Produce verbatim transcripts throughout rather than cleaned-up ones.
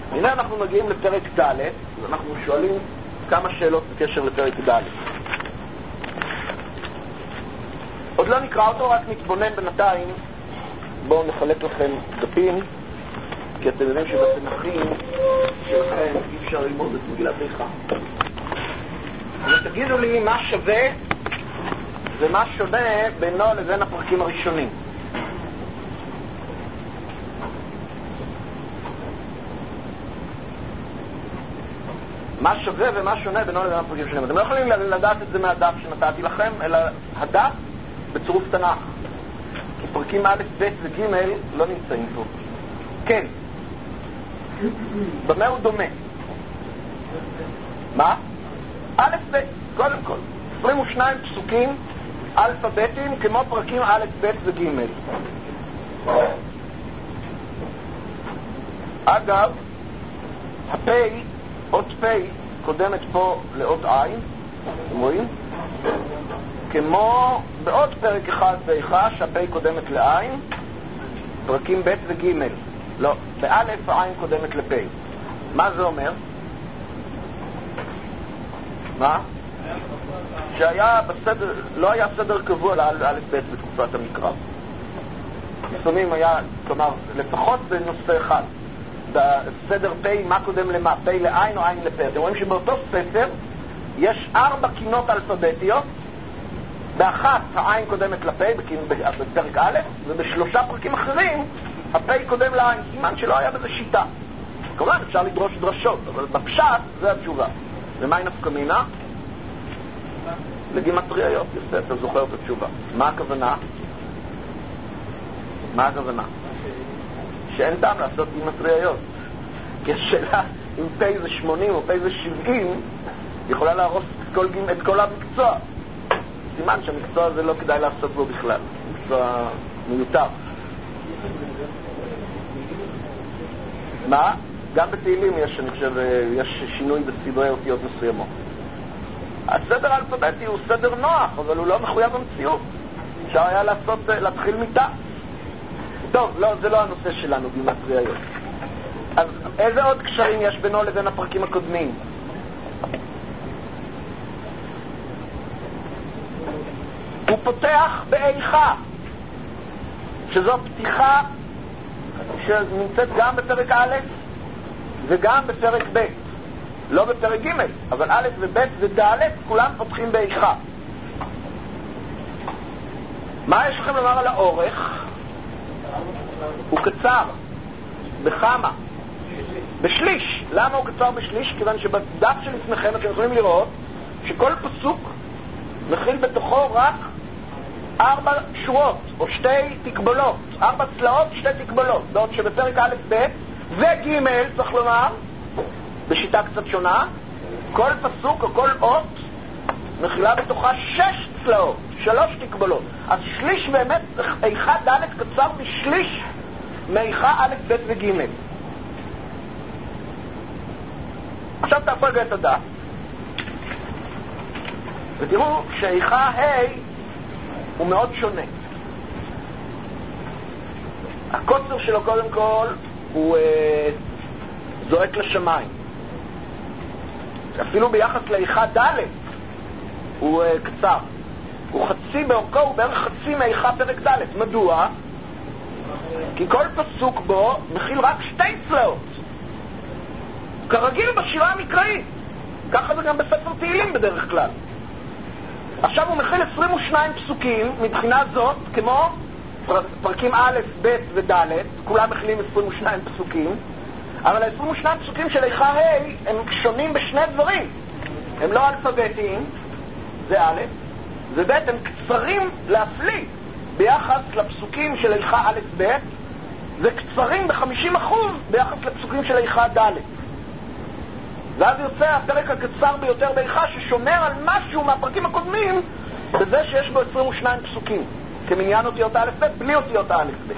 הנה אנחנו מגיעים לפרק ד', ואנחנו שואלים כמה שאלות בקשר לפרק ד'. עוד לא נקרא אותו, רק נתבונן בינתיים. בואו נחלק לכם דפים, כי אתם יודעים שבתנ"כים שלכם אי אפשר ללמוד את מגילת איכה. אז תגידו לי מה שווה ומה שונה בינו לבין הפרקים הראשונים. מה שווה ומה שונה בינו לבין הפרקים הראשונים. אתם לא יכולים לדעת את זה מהדף שנתתי לכם, אלא הדף בצירוף תנ"ך. כי פרקים א', ב' וג' לא נמצאים פה. כן. במה הוא דומה? מה? א', ב', קודם כל. עשרים ושניים פסוקים אלפביתיים כמו פרקים א', ב' וג'. אגב, הפי, אות פי, קודמת פה לאות עין, אתם רואים? כמו בעוד פרק אחד באיכה שהפי קודמת לעין, פרקים ב' וג'. לא, באלף העין קודמת לפי. מה זה אומר? מה? שהיה בסדר, לא היה סדר קבוע לאלף ב' בתקופת המקרא. לפעמים היה, כלומר, לפחות בנושא אחד. בסדר פי, מה קודם למה? פי לעין או עין לפי. אתם רואים שבאותו ספר יש ארבע קינות אלפביתיות, באחת העין קודמת לפי, בפרק א', ובשלושה פרקים אחרים הפי קודם לעין. סימן שלא היה בזה שיטה. כמובן אפשר לדרוש דרשות, אבל בפשט זה התשובה. ומה נפקא מינה? לגימטריות. יפה, אתה זוכר את התשובה. מה הכוונה? מה הכוונה? שאין טעם לעשות גימטריות. כי השאלה אם פי זה שמונים או פי זה שבעים יכולה להרוס את כל, את כל המקצוע. סימן שהמקצוע הזה לא כדאי לעשות בו בכלל. מקצוע מיותר. מה? גם בתהילים יש, אני חושב, יש שינוי בסדרי אותיות מסוימות. הסדר האלפביתי הוא סדר נוח, אבל הוא לא מחויב במציאות. אפשר היה לעשות, להתחיל מיטה. טוב, לא, זה לא הנושא שלנו, גימטריות. אז איזה עוד קשרים יש בינו לבין הפרקים הקודמים? הוא פותח באיכה, שזו פתיחה שנמצאת גם בפרק א' וגם בפרק ב'. לא בפרק ג', אבל א' וב' וד' כולם פותחים באיכה. מה יש לכם לומר על האורך? הוא קצר. בכמה? בשליש. למה הוא קצר בשליש? כיוון שבדף שלפניכם אתם יכולים לראות שכל פסוק מכיל בתוכו רק ארבע שורות או שתי תקבולות, ארבע צלעות, שתי תקבולות. בעוד שבפרק א' ב' וג' צריך לומר בשיטה קצת שונה, כל פסוק או כל אות מכילה בתוכה שש צלעות, שלוש תקבולות. אז שליש באמת, איכה ד' קצר בשליש מאיכה א' ב' וג'. עכשיו תהפכו רגע את הדף ותראו שאיכה ה' הוא מאוד שונה. הקוצר שלו קודם כל הוא אה, זועק לשמיים. אפילו ביחס לאיכה ד' הוא אה, קצר. הוא חצי באורכו, הוא בערך חצי מאיכה פרק ד'. מדוע? כי כל פסוק בו מכיל רק שתי צלעות. כרגיל בשירה המקראית. ככה זה גם בספר תהילים בדרך כלל. עכשיו הוא מכיל עשרים ושניים פסוקים מבחינה זאת, כמו פרקים א', ב' וד', כולם מכילים עשרים ושניים פסוקים, אבל ה-עשרים ושניים פסוקים של איכה ה' הם שונים בשני דברים. הם לא אלפביתיים, זה א', וב' הם קצרים להפליא ביחס לפסוקים של איכה א', ב', וקצרים ב-חמישים אחוז ביחס לפסוקים של איכה ד'. ואז יוצא הפרק הקצר ביותר באיכה ששומר על משהו מהפרקים הקודמים בזה שיש בו עשרים ושניים פסוקים כמניין אותיות א' ב' בלי אותיות א' ב'.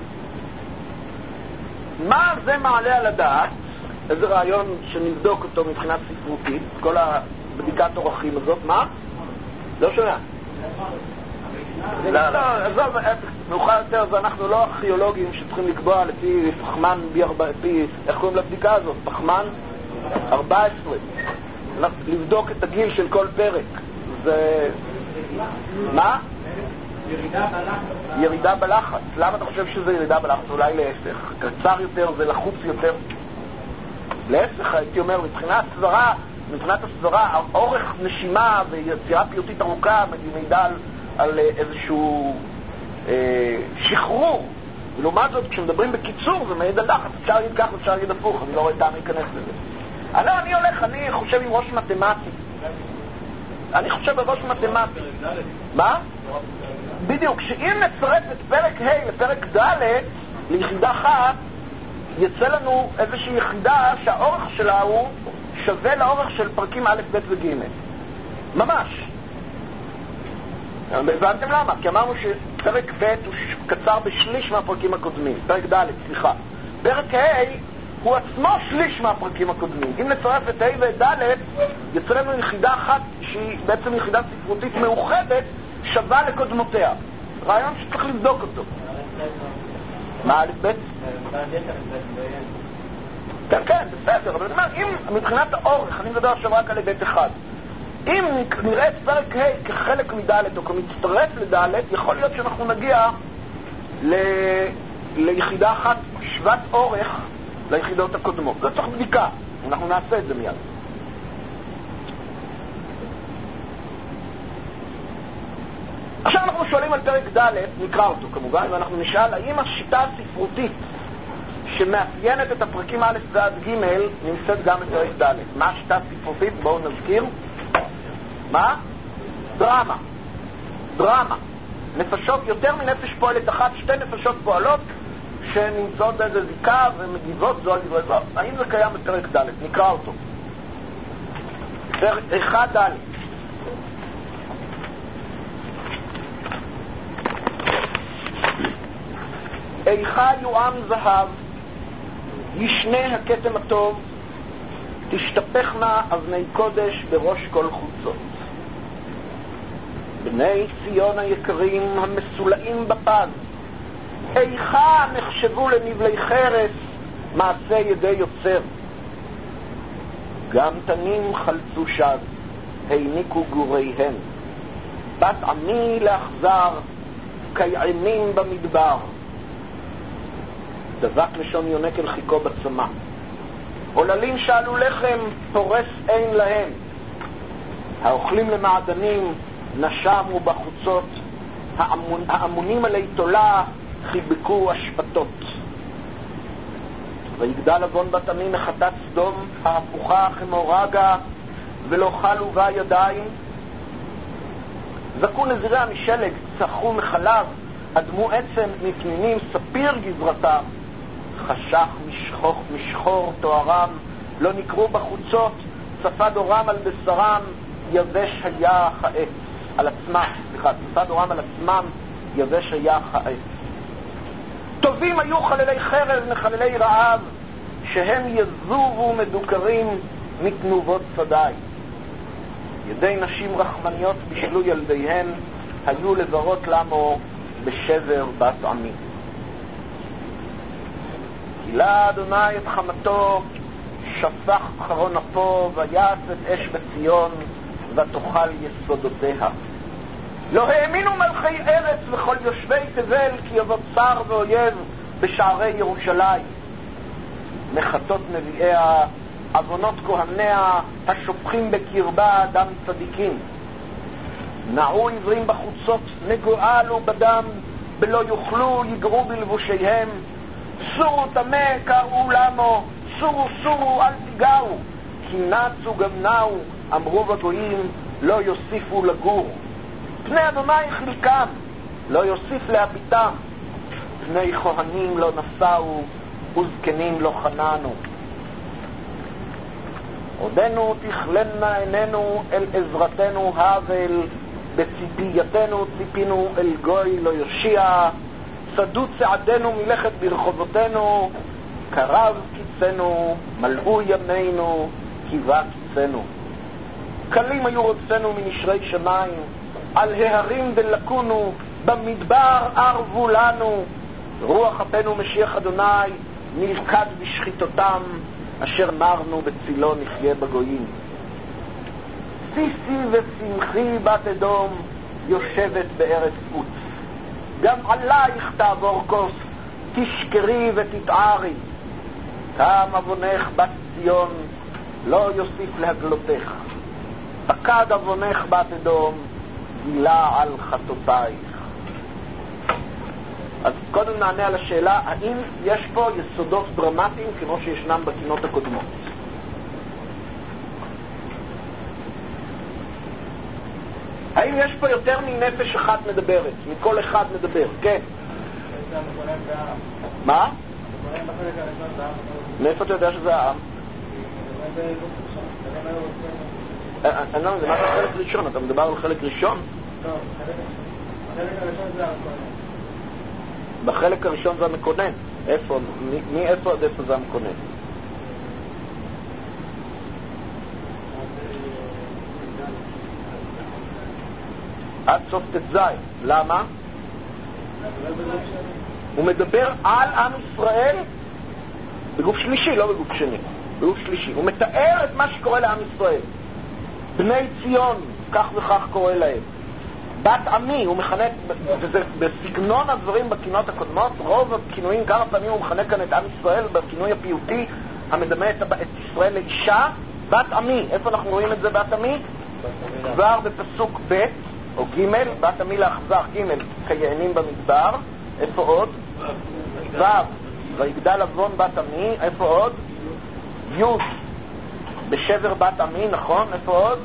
מה זה מעלה על הדעת? איזה רעיון שנבדוק אותו מבחינת ספרותית, כל הבדיקת אורחים הזאת? מה? לא שומע. לא, לא, עזוב, מאוחר יותר זה אנחנו לא ארכיאולוגים שצריכים לקבוע לפי פחמן, לפי, איך קוראים לבדיקה הזאת? פחמן ארבע עשרה. לבדוק את הגיל של כל פרק. זה... מה? ירידה בלחץ. ירידה בלחץ. למה אתה חושב שזה ירידה בלחץ? אולי להפך. קצר יותר זה לחוץ יותר. להפך, הייתי אומר, מבחינת הסברה, מבחינת הסברה, אורך נשימה ויצירה פיוטית ארוכה מעידה על, על איזשהו אה, שחרור. ולעומת זאת, כשמדברים בקיצור, זה מעיד על לחץ. אפשר להגיד כך, אפשר להגיד הפוך. אני לא רואה טעם להיכנס לזה. אני, לא, אני הולך, אני חושב עם ראש מתמטי. אני חושב בראש מתמטי. מה? בדיוק, שאם נצרף את פרק ה' לפרק ד' ליחידה אחת, יצא לנו איזושהי יחידה שהאורך שלה הוא שווה לאורך של פרקים א', ב' וג'. ממש. הבנתם למה? כי אמרנו שפרק ב' הוא קצר בשליש מהפרקים הקודמים. פרק ד', סליחה. פרק ה' הוא עצמו שליש מהפרקים הקודמים. אם נצרף את ה' ואת ד', יצא לנו יחידה אחת שהיא בעצם יחידה ספרותית מאוחדת שווה לקודמותיה. רעיון שצריך לבדוק אותו. מה א' ב'? כן, כן, בסדר, אבל אם מבחינת האורך, אני מדבר עכשיו רק על ב' אחד, אם נראה את פרק ה' כחלק מד' או כמצטרף לד', יכול להיות שאנחנו נגיע ל... ליחידה אחת שוות אורך ליחידות הקודמות. זה צריך בדיקה, אנחנו נעשה את זה מיד. עכשיו אנחנו שואלים על פרק ד', נקרא אותו כמובן, ואנחנו נשאל האם השיטה הספרותית שמאפיינת את הפרקים א' ועד ג' נמצאת גם בפרק ד'. מה השיטה הספרותית? בואו נזכיר. מה? דרמה. דרמה. נפשות, יותר מנפש פועלת אחת, שתי נפשות פועלות שנמצאות באיזה זיקה ומגיבות זו על דברי זו. האם זה קיים בפרק ד'? נקרא אותו. פרק אחד ד'. איכה יועם זהב, ישנה הכתם הטוב, תשתפכנה אבני קודש בראש כל חוצות. בני ציון היקרים המסולאים בפז, איכה נחשבו לנבלי חרס, מעשה ידי יוצר. גם תנים חלצו שד, העניקו גוריהם. בת עמי לאכזר, כיענים במדבר. דבק לשון יונק אל חיכו בצמא. עוללים שאלו לחם, פורס אין להם. האוכלים למעדנים, נשמו בחוצות. האמונ... האמונים עלי תולה, חיבקו אשפתות. ויגדל אבון בת עמי מחטאת סדום, ההפוכה כמורגה, ולא חלו בה ידיים. זקו נזיריה משלג, צחו מחלב, אדמו עצם מפנינים, ספיר גזרתם. חשך משחוך משחור תוארם, לא נקרו בחוצות, צפה דורם על בשרם, יבש היה העץ. על עצמם, סליחה, צפה דורם על עצמם, יבש היה העץ. טובים היו חללי חרב מחללי רעב, שהם יזובו מדוקרים מתנובות צדאי. ידי נשים רחמניות בשלו ילדיהן, היו לברות למו בשבר בת עמי. גילה אדוני את חמתו, שפך חרון אפו, ויעש את אש בציון, ותאכל יסודותיה. לא האמינו מלכי ארץ וכל יושבי תבל, כי יבוא צר ואויב בשערי ירושלים. מחטות נביאיה, עוונות כהניה, השופכים בקרבה דם צדיקים. נעו עברים בחוצות, נגועלו בדם, בלא יוכלו יגרו בלבושיהם. סורו תמה קראו למו, סורו סורו אל תיגעו, כי נצו גם נעו, אמרו בגויים, לא יוסיפו לגור. פני אדוני חלקם, לא יוסיף להביטם. פני כהנים לא נשאו, וזקנים לא חננו. עודנו תכלנה עינינו אל עזרתנו הבל, בציפייתנו ציפינו אל גוי לא יושיע. צדו צעדנו מלכת ברחובותינו, קרב קיצנו, מלאו ימינו, קיבה קיצנו. קלים היו רוצנו מנשרי שמיים, על ההרים דלקונו, במדבר ערבו לנו, רוח אפינו משיח אדוני, נלכד בשחיתותם, אשר מרנו בצילו נחיה בגויים. סיסי ושמחי בת אדום, יושבת בארץ עוץ. גם עלייך תעבור כוס, תשקרי ותתערי. תם אבונך בת ציון, לא יוסיף להגלותך. פקד אבונך בת אדום, גילה על חטאותייך. אז קודם נענה על השאלה, האם יש פה יסודות דרמטיים כמו שישנם בקינות הקודמות? האם יש פה יותר מנפש אחת מדברת? מכל אחד מדבר? כן. מה? מאיפה אתה יודע שזה העם? אני לא יודע, מה זה חלק ראשון? אתה מדבר על חלק ראשון? לא, חלק הראשון זה המקונן. בחלק הראשון זה המקונן. איפה? מאיפה עד איפה זה המקונן? עד סוף תז. למה? הוא מדבר על עם ישראל בגוף שלישי, לא בגוף שני. בגוף שלישי. הוא מתאר את מה שקורה לעם ישראל. בני ציון, כך וכך קורא להם. בת עמי, הוא מכנה, וזה בסגנון הדברים בכינויות הקודמות, רוב הכינויים, כמה פעמים הוא מכנה כאן את עם ישראל בכינוי הפיוטי המדמה את, את ישראל לאישה. בת עמי, איפה אנחנו רואים את זה בת עמי? כבר בפסוק ב' או ג', בת עמי לאכזר, ג' כיענים במדבר. איפה עוד? ו' ויגדל אבון בת עמי. איפה עוד? י' בשבר בת עמי, נכון? איפה עוד?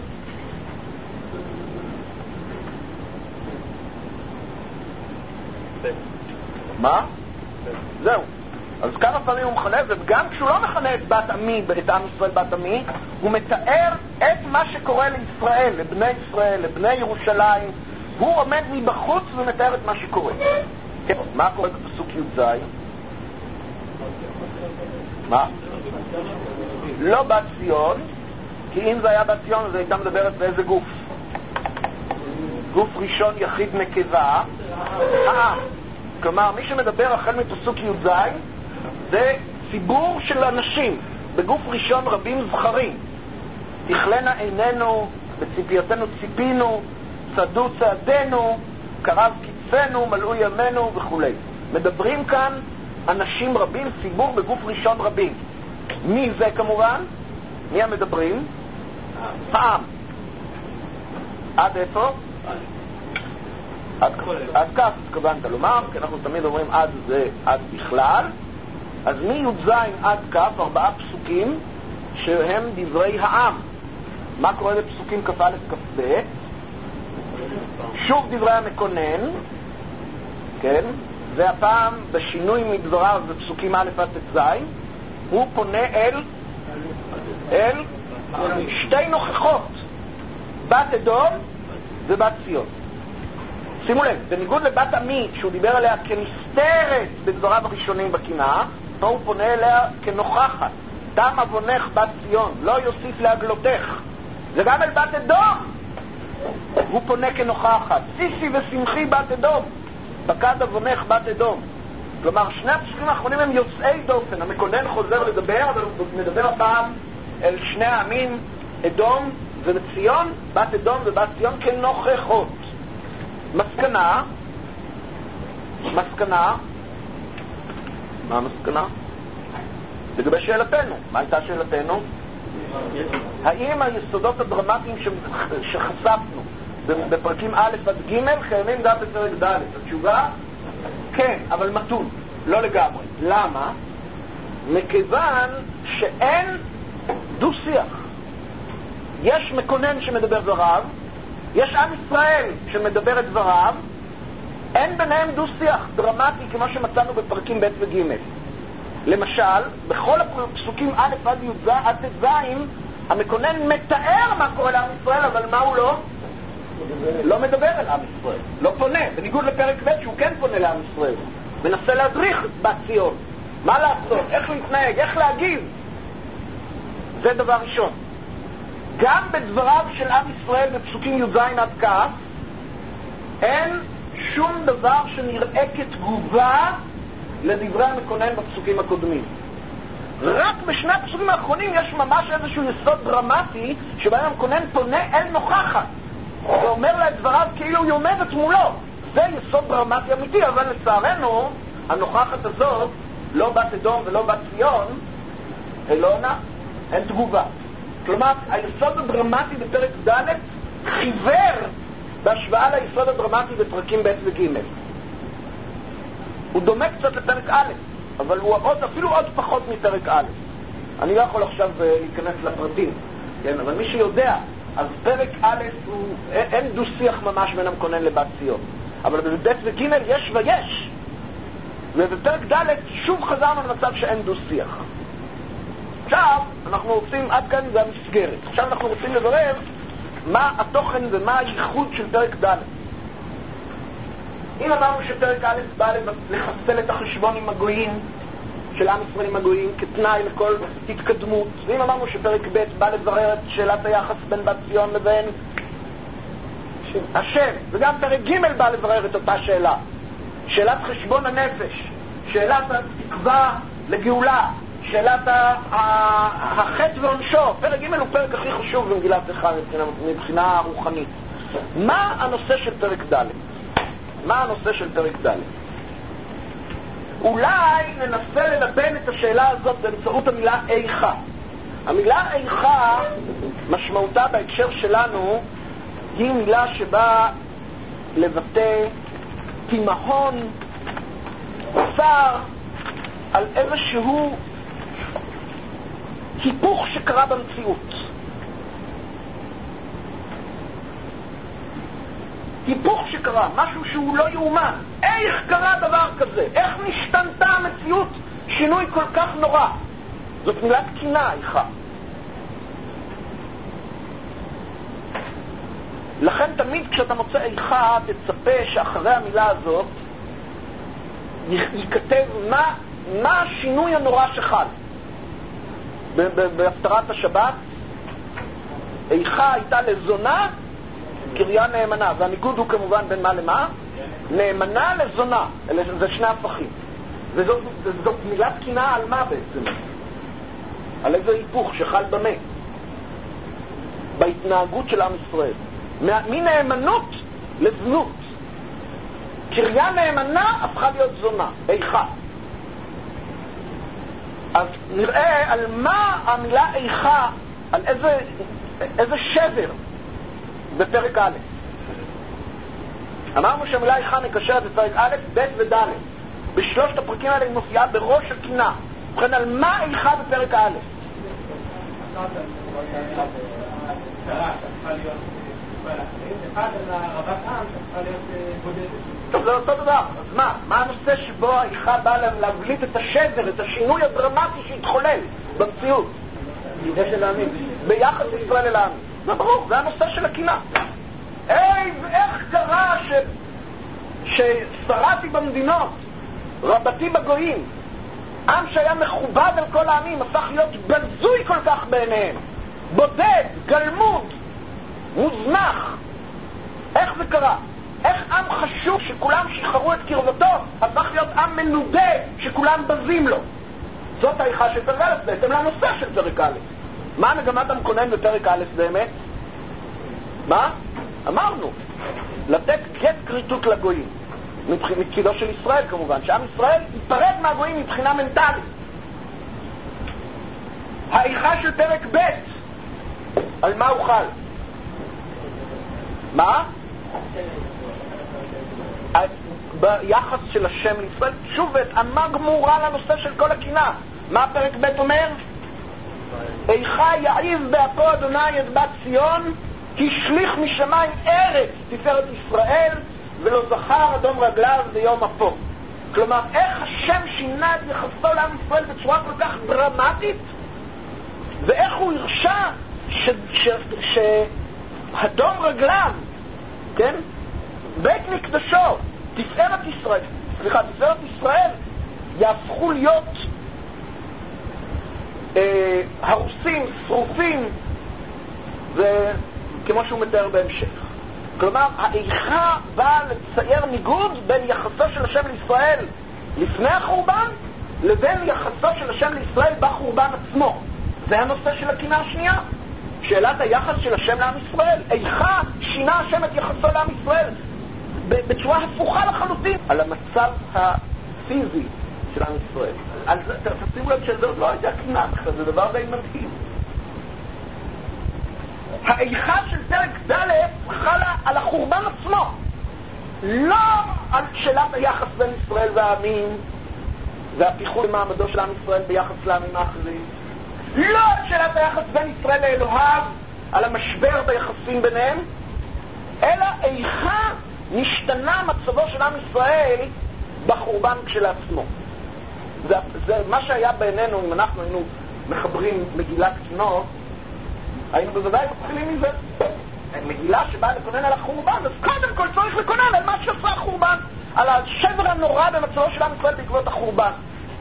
מה? זהו. אז כמה פעמים הוא מכנה, וגם כשהוא לא מכנה את בת עמי, את עם ישראל בת עמי, הוא מתאר את מה שקורה לישראל, לבני ישראל, לבני ירושלים. הוא עומד מבחוץ ומתאר את מה שקורה. מה קורה בפסוק י"ז? מה? לא בת ציון, כי אם זה היה בת ציון, אז הייתה מדברת באיזה גוף? גוף ראשון יחיד נקבה, העם. כלומר, מי שמדבר החל מפסוק י"ז זה ציבור של אנשים, בגוף ראשון רבים זכרים. תכלנה עינינו, בציפייתנו ציפינו, צעדו צעדינו, קרב כתפנו, מלאו ימינו וכו'. מדברים כאן אנשים רבים, ציבור בגוף ראשון רבים. מי זה כמובן? מי המדברים? העם. עד איפה? עד, עד כף התכוונת לומר, כי אנחנו תמיד אומרים עד זה עד בכלל. אז מי"ז עד כף, ארבעה פסוקים שהם דברי העם. מה קורה בפסוקים כ"א כ"ב? שוב דברי המקונן, כן? והפעם בשינוי מדבריו בפסוקים א' עד ט"ז הוא פונה אל אל שתי נוכחות, בת אדום ובת ציון. שימו לב, בניגוד לבת עמי שהוא דיבר עליה כנסתרת בדבריו הראשונים בקינה, פה הוא פונה אליה כנוכחת. תם אבונך בת ציון, לא יוסיף להגלותך. וגם אל בת אדום הוא פונה כנוכחת. סיסי ושמחי בת אדום, פקד אבונך בת אדום. כלומר, שני הפסוקים האחרונים הם יוצאי דופן. המקונן חוזר לדבר, אבל הוא מדבר הפעם אל שני העמים, אדום וציון, בת אדום ובת ציון כנוכחות. מסקנה, מסקנה, מה המסקנה? לגבי שאלתנו, מה הייתה שאלתנו? האם היסודות הדרמטיים שחשפנו בפרקים א' עד ג' קיימים גם בפרק ד'? התשובה? כן, אבל מתון, לא לגמרי. למה? מכיוון שאין דו-שיח. יש מקונן שמדבר דבריו, יש עם ישראל שמדבר את דבריו, אין ביניהם דו-שיח דרמטי כמו שמצאנו בפרקים ב' וג'. למשל, בכל הפסוקים א' עד י' עד ט"ז, המקונן מתאר מה קורה לעם ישראל, אבל מה הוא לא? לא מדבר על עם ישראל, לא פונה, בניגוד לפרק ב' שהוא כן פונה לעם ישראל. מנסה להדריך את בת ציון, מה לעשות, איך להתנהג, איך להגיב. זה דבר ראשון. גם בדבריו של עם ישראל בפסוקים י"ז עד כ' אין שום דבר שנראה כתגובה לדברי המקונן בפסוקים הקודמים. רק בשני הפסוקים האחרונים יש ממש איזשהו יסוד דרמטי שבהם המקונן פונה אל נוכחת ואומר לה את דבריו כאילו היא עומדת מולו. זה יסוד דרמטי אמיתי, אבל לצערנו הנוכחת הזאת, לא בת אדום ולא בת ציון, אלונה, אין תגובה. כלומר, היסוד הדרמטי בפרק ד' חיוור בהשוואה ליסוד הדרמטי בפרקים ב' וג'. הוא דומה קצת לפרק א', אבל הוא עוד, אפילו עוד פחות מפרק א'. אני לא יכול עכשיו להיכנס לפרטים, כן? אבל מי שיודע, אז פרק א' הוא, אין דו שיח ממש בין המקונן לבת ציון. אבל בב' וג' יש ויש. ובפרק ד' שוב חזרנו למצב שאין דו שיח. עכשיו אנחנו רוצים, עד כאן זה המסגרת. עכשיו אנחנו רוצים לברר מה התוכן ומה הייחוד של פרק ד'. אם אמרנו שפרק א' בא לחסל את החשבון עם הגויים, של עם ישראל עם הגויים, כתנאי לכל התקדמות, ואם אמרנו שפרק ב' בא לברר את שאלת היחס בין בת ציון לבין השם, וגם פרק ג' בא לברר את אותה שאלה, שאלת חשבון הנפש, שאלת התקווה לגאולה, שאלת החטא ועונשו. פרק ג' הוא פרק הכי חשוב במגילת איכה מבחינה, מבחינה רוחנית. מה הנושא של פרק ד'? מה הנושא של פרק ד'? אולי ננסה ללבן את השאלה הזאת באמצעות המילה איכה. המילה איכה, משמעותה בהקשר שלנו, היא מילה שבאה לבטא תימהון, צער, על איזשהו היפוך שקרה במציאות. היפוך שקרה, משהו שהוא לא יאומן. איך קרה דבר כזה? איך נשתנתה המציאות? שינוי כל כך נורא. זאת מילת קינה, איכה. לכן תמיד כשאתה מוצא איכה, תצפה שאחרי המילה הזאת ייכתב מה, מה השינוי הנורא שחל. בהפטרת השבת, איכה הייתה לזונה, קריה נאמנה, והניגוד הוא כמובן בין מה למה? נאמנה לזונה, אלה זה שני הפכים. וזאת, וזאת מילת קינה על מה בעצם? על איזה היפוך שחל במה? בהתנהגות של עם ישראל. מנאמנות לזנות. קריה נאמנה הפכה להיות זונה, איכה. אז נראה על מה המילה איכה, על איזה, איזה שבר בפרק א'. אמרנו שהמילה איכה מקשרת בפרק א', ב' וד'. בשלושת הפרקים האלה היא מופיעה בראש הקינה. ובכן, על מה איכה בפרק א'? טוב, זה אותו דבר. אז מה? מה הנושא שבו האיכה באה להבליט את השבר, את השינוי הדרמטי שהתחולל במציאות? ביחס ישראל אל העמים. זה ברור, זה הנושא של הקינה. היי, ואיך קרה ש... ששרתי במדינות, רבתי בגויים, עם שהיה מכובד על כל העמים, הפך להיות בזוי כל כך בעיניהם, בודד, גלמוד, מוזנח. איך זה קרה? איך עם חשוב שכולם שחררו את קרבתו הפך להיות עם מנודה שכולם בזים לו? זאת האיכה של פרק א' בהתאם לנושא של פרק א'. מה מגמת המקונן בפרק א' באמת? מה? אמרנו, לתת גט כריתות לגויים, מצדו של ישראל כמובן, שעם ישראל ייפרד מהגויים מבחינה מנטלית. האיכה של פרק ב' על מה הוא חל? מה? ביחס של השם לישראל, שוב התאמה גמורה לנושא של כל הקינה. מה פרק ב' אומר? איכה יעיב באפו אדוני את בת ציון, השליך משמיים ארץ תפארת ישראל, ולא זכר אדום רגליו ביום אפו. כלומר, איך השם שינה את יחסו לעם ישראל בצורה כל כך דרמטית, ואיך הוא הרשה שאדום רגליו, כן? בית מקדשו, תפארת ישראל, סליחה, תפארת ישראל, יהפכו להיות אה, הרוסים, שרופים, וכמו שהוא מתאר בהמשך. כלומר, האיכה באה לצייר ניגוד בין יחסו של השם לישראל לפני החורבן לבין יחסו של השם לישראל בחורבן עצמו. זה הנושא של הקינה השנייה. שאלת היחס של השם לעם ישראל. איכה שינה השם את יחסו לעם ישראל בצורה הפוכה לחלוטין על המצב הפיזי של עם ישראל. אז תשימו לב שזה עוד לא הייתה קינה, זה דבר די מדהים. האיכה של פרק ד' חלה על החורבן עצמו, לא על שאלת היחס בין ישראל והעמים והפיחול במעמדו של עם ישראל ביחס לעמים האחרים, לא על שאלת היחס בין ישראל לאלוהיו, על המשבר ביחסים ביניהם, אלא איכה נשתנה מצבו של עם ישראל בחורבן כשלעצמו. זה, זה מה שהיה בינינו. אם אנחנו היינו מחברים מגילת קינות, היינו בוודאי מתחילים מזה. מגילה שבאה לקונן על החורבן, אז קודם כל צריך לקונן על מה שעשה החורבן, על השבר הנורא במצבו של עם ישראל בעקבות החורבן.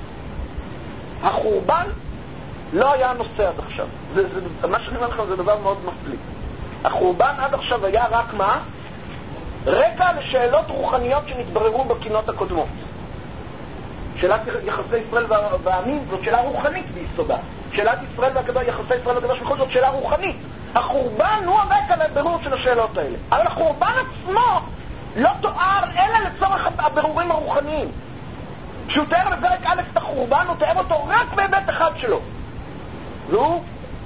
החורבן לא היה הנושא עד עכשיו. זה, זה, מה שאני אומר לכם זה דבר מאוד מפליא. החורבן עד עכשיו היה רק מה? רקע לשאלות רוחניות שנתבררו בקינות הקודמות. שאלת יחסי ישראל והעמים זאת שאלה רוחנית ביסודה. שאלת ישראל והקדוש, יחסי ישראל והקדוש ברוך הוא זאת שאלה רוחנית. החורבן הוא הרקע לבירור של השאלות האלה. אבל החורבן עצמו לא תואר אלא לצורך הבירורים הרוחניים. כשהוא תאר בפרק א' את החורבן, הוא תאר אותו רק בהיבט אחד שלו. והוא,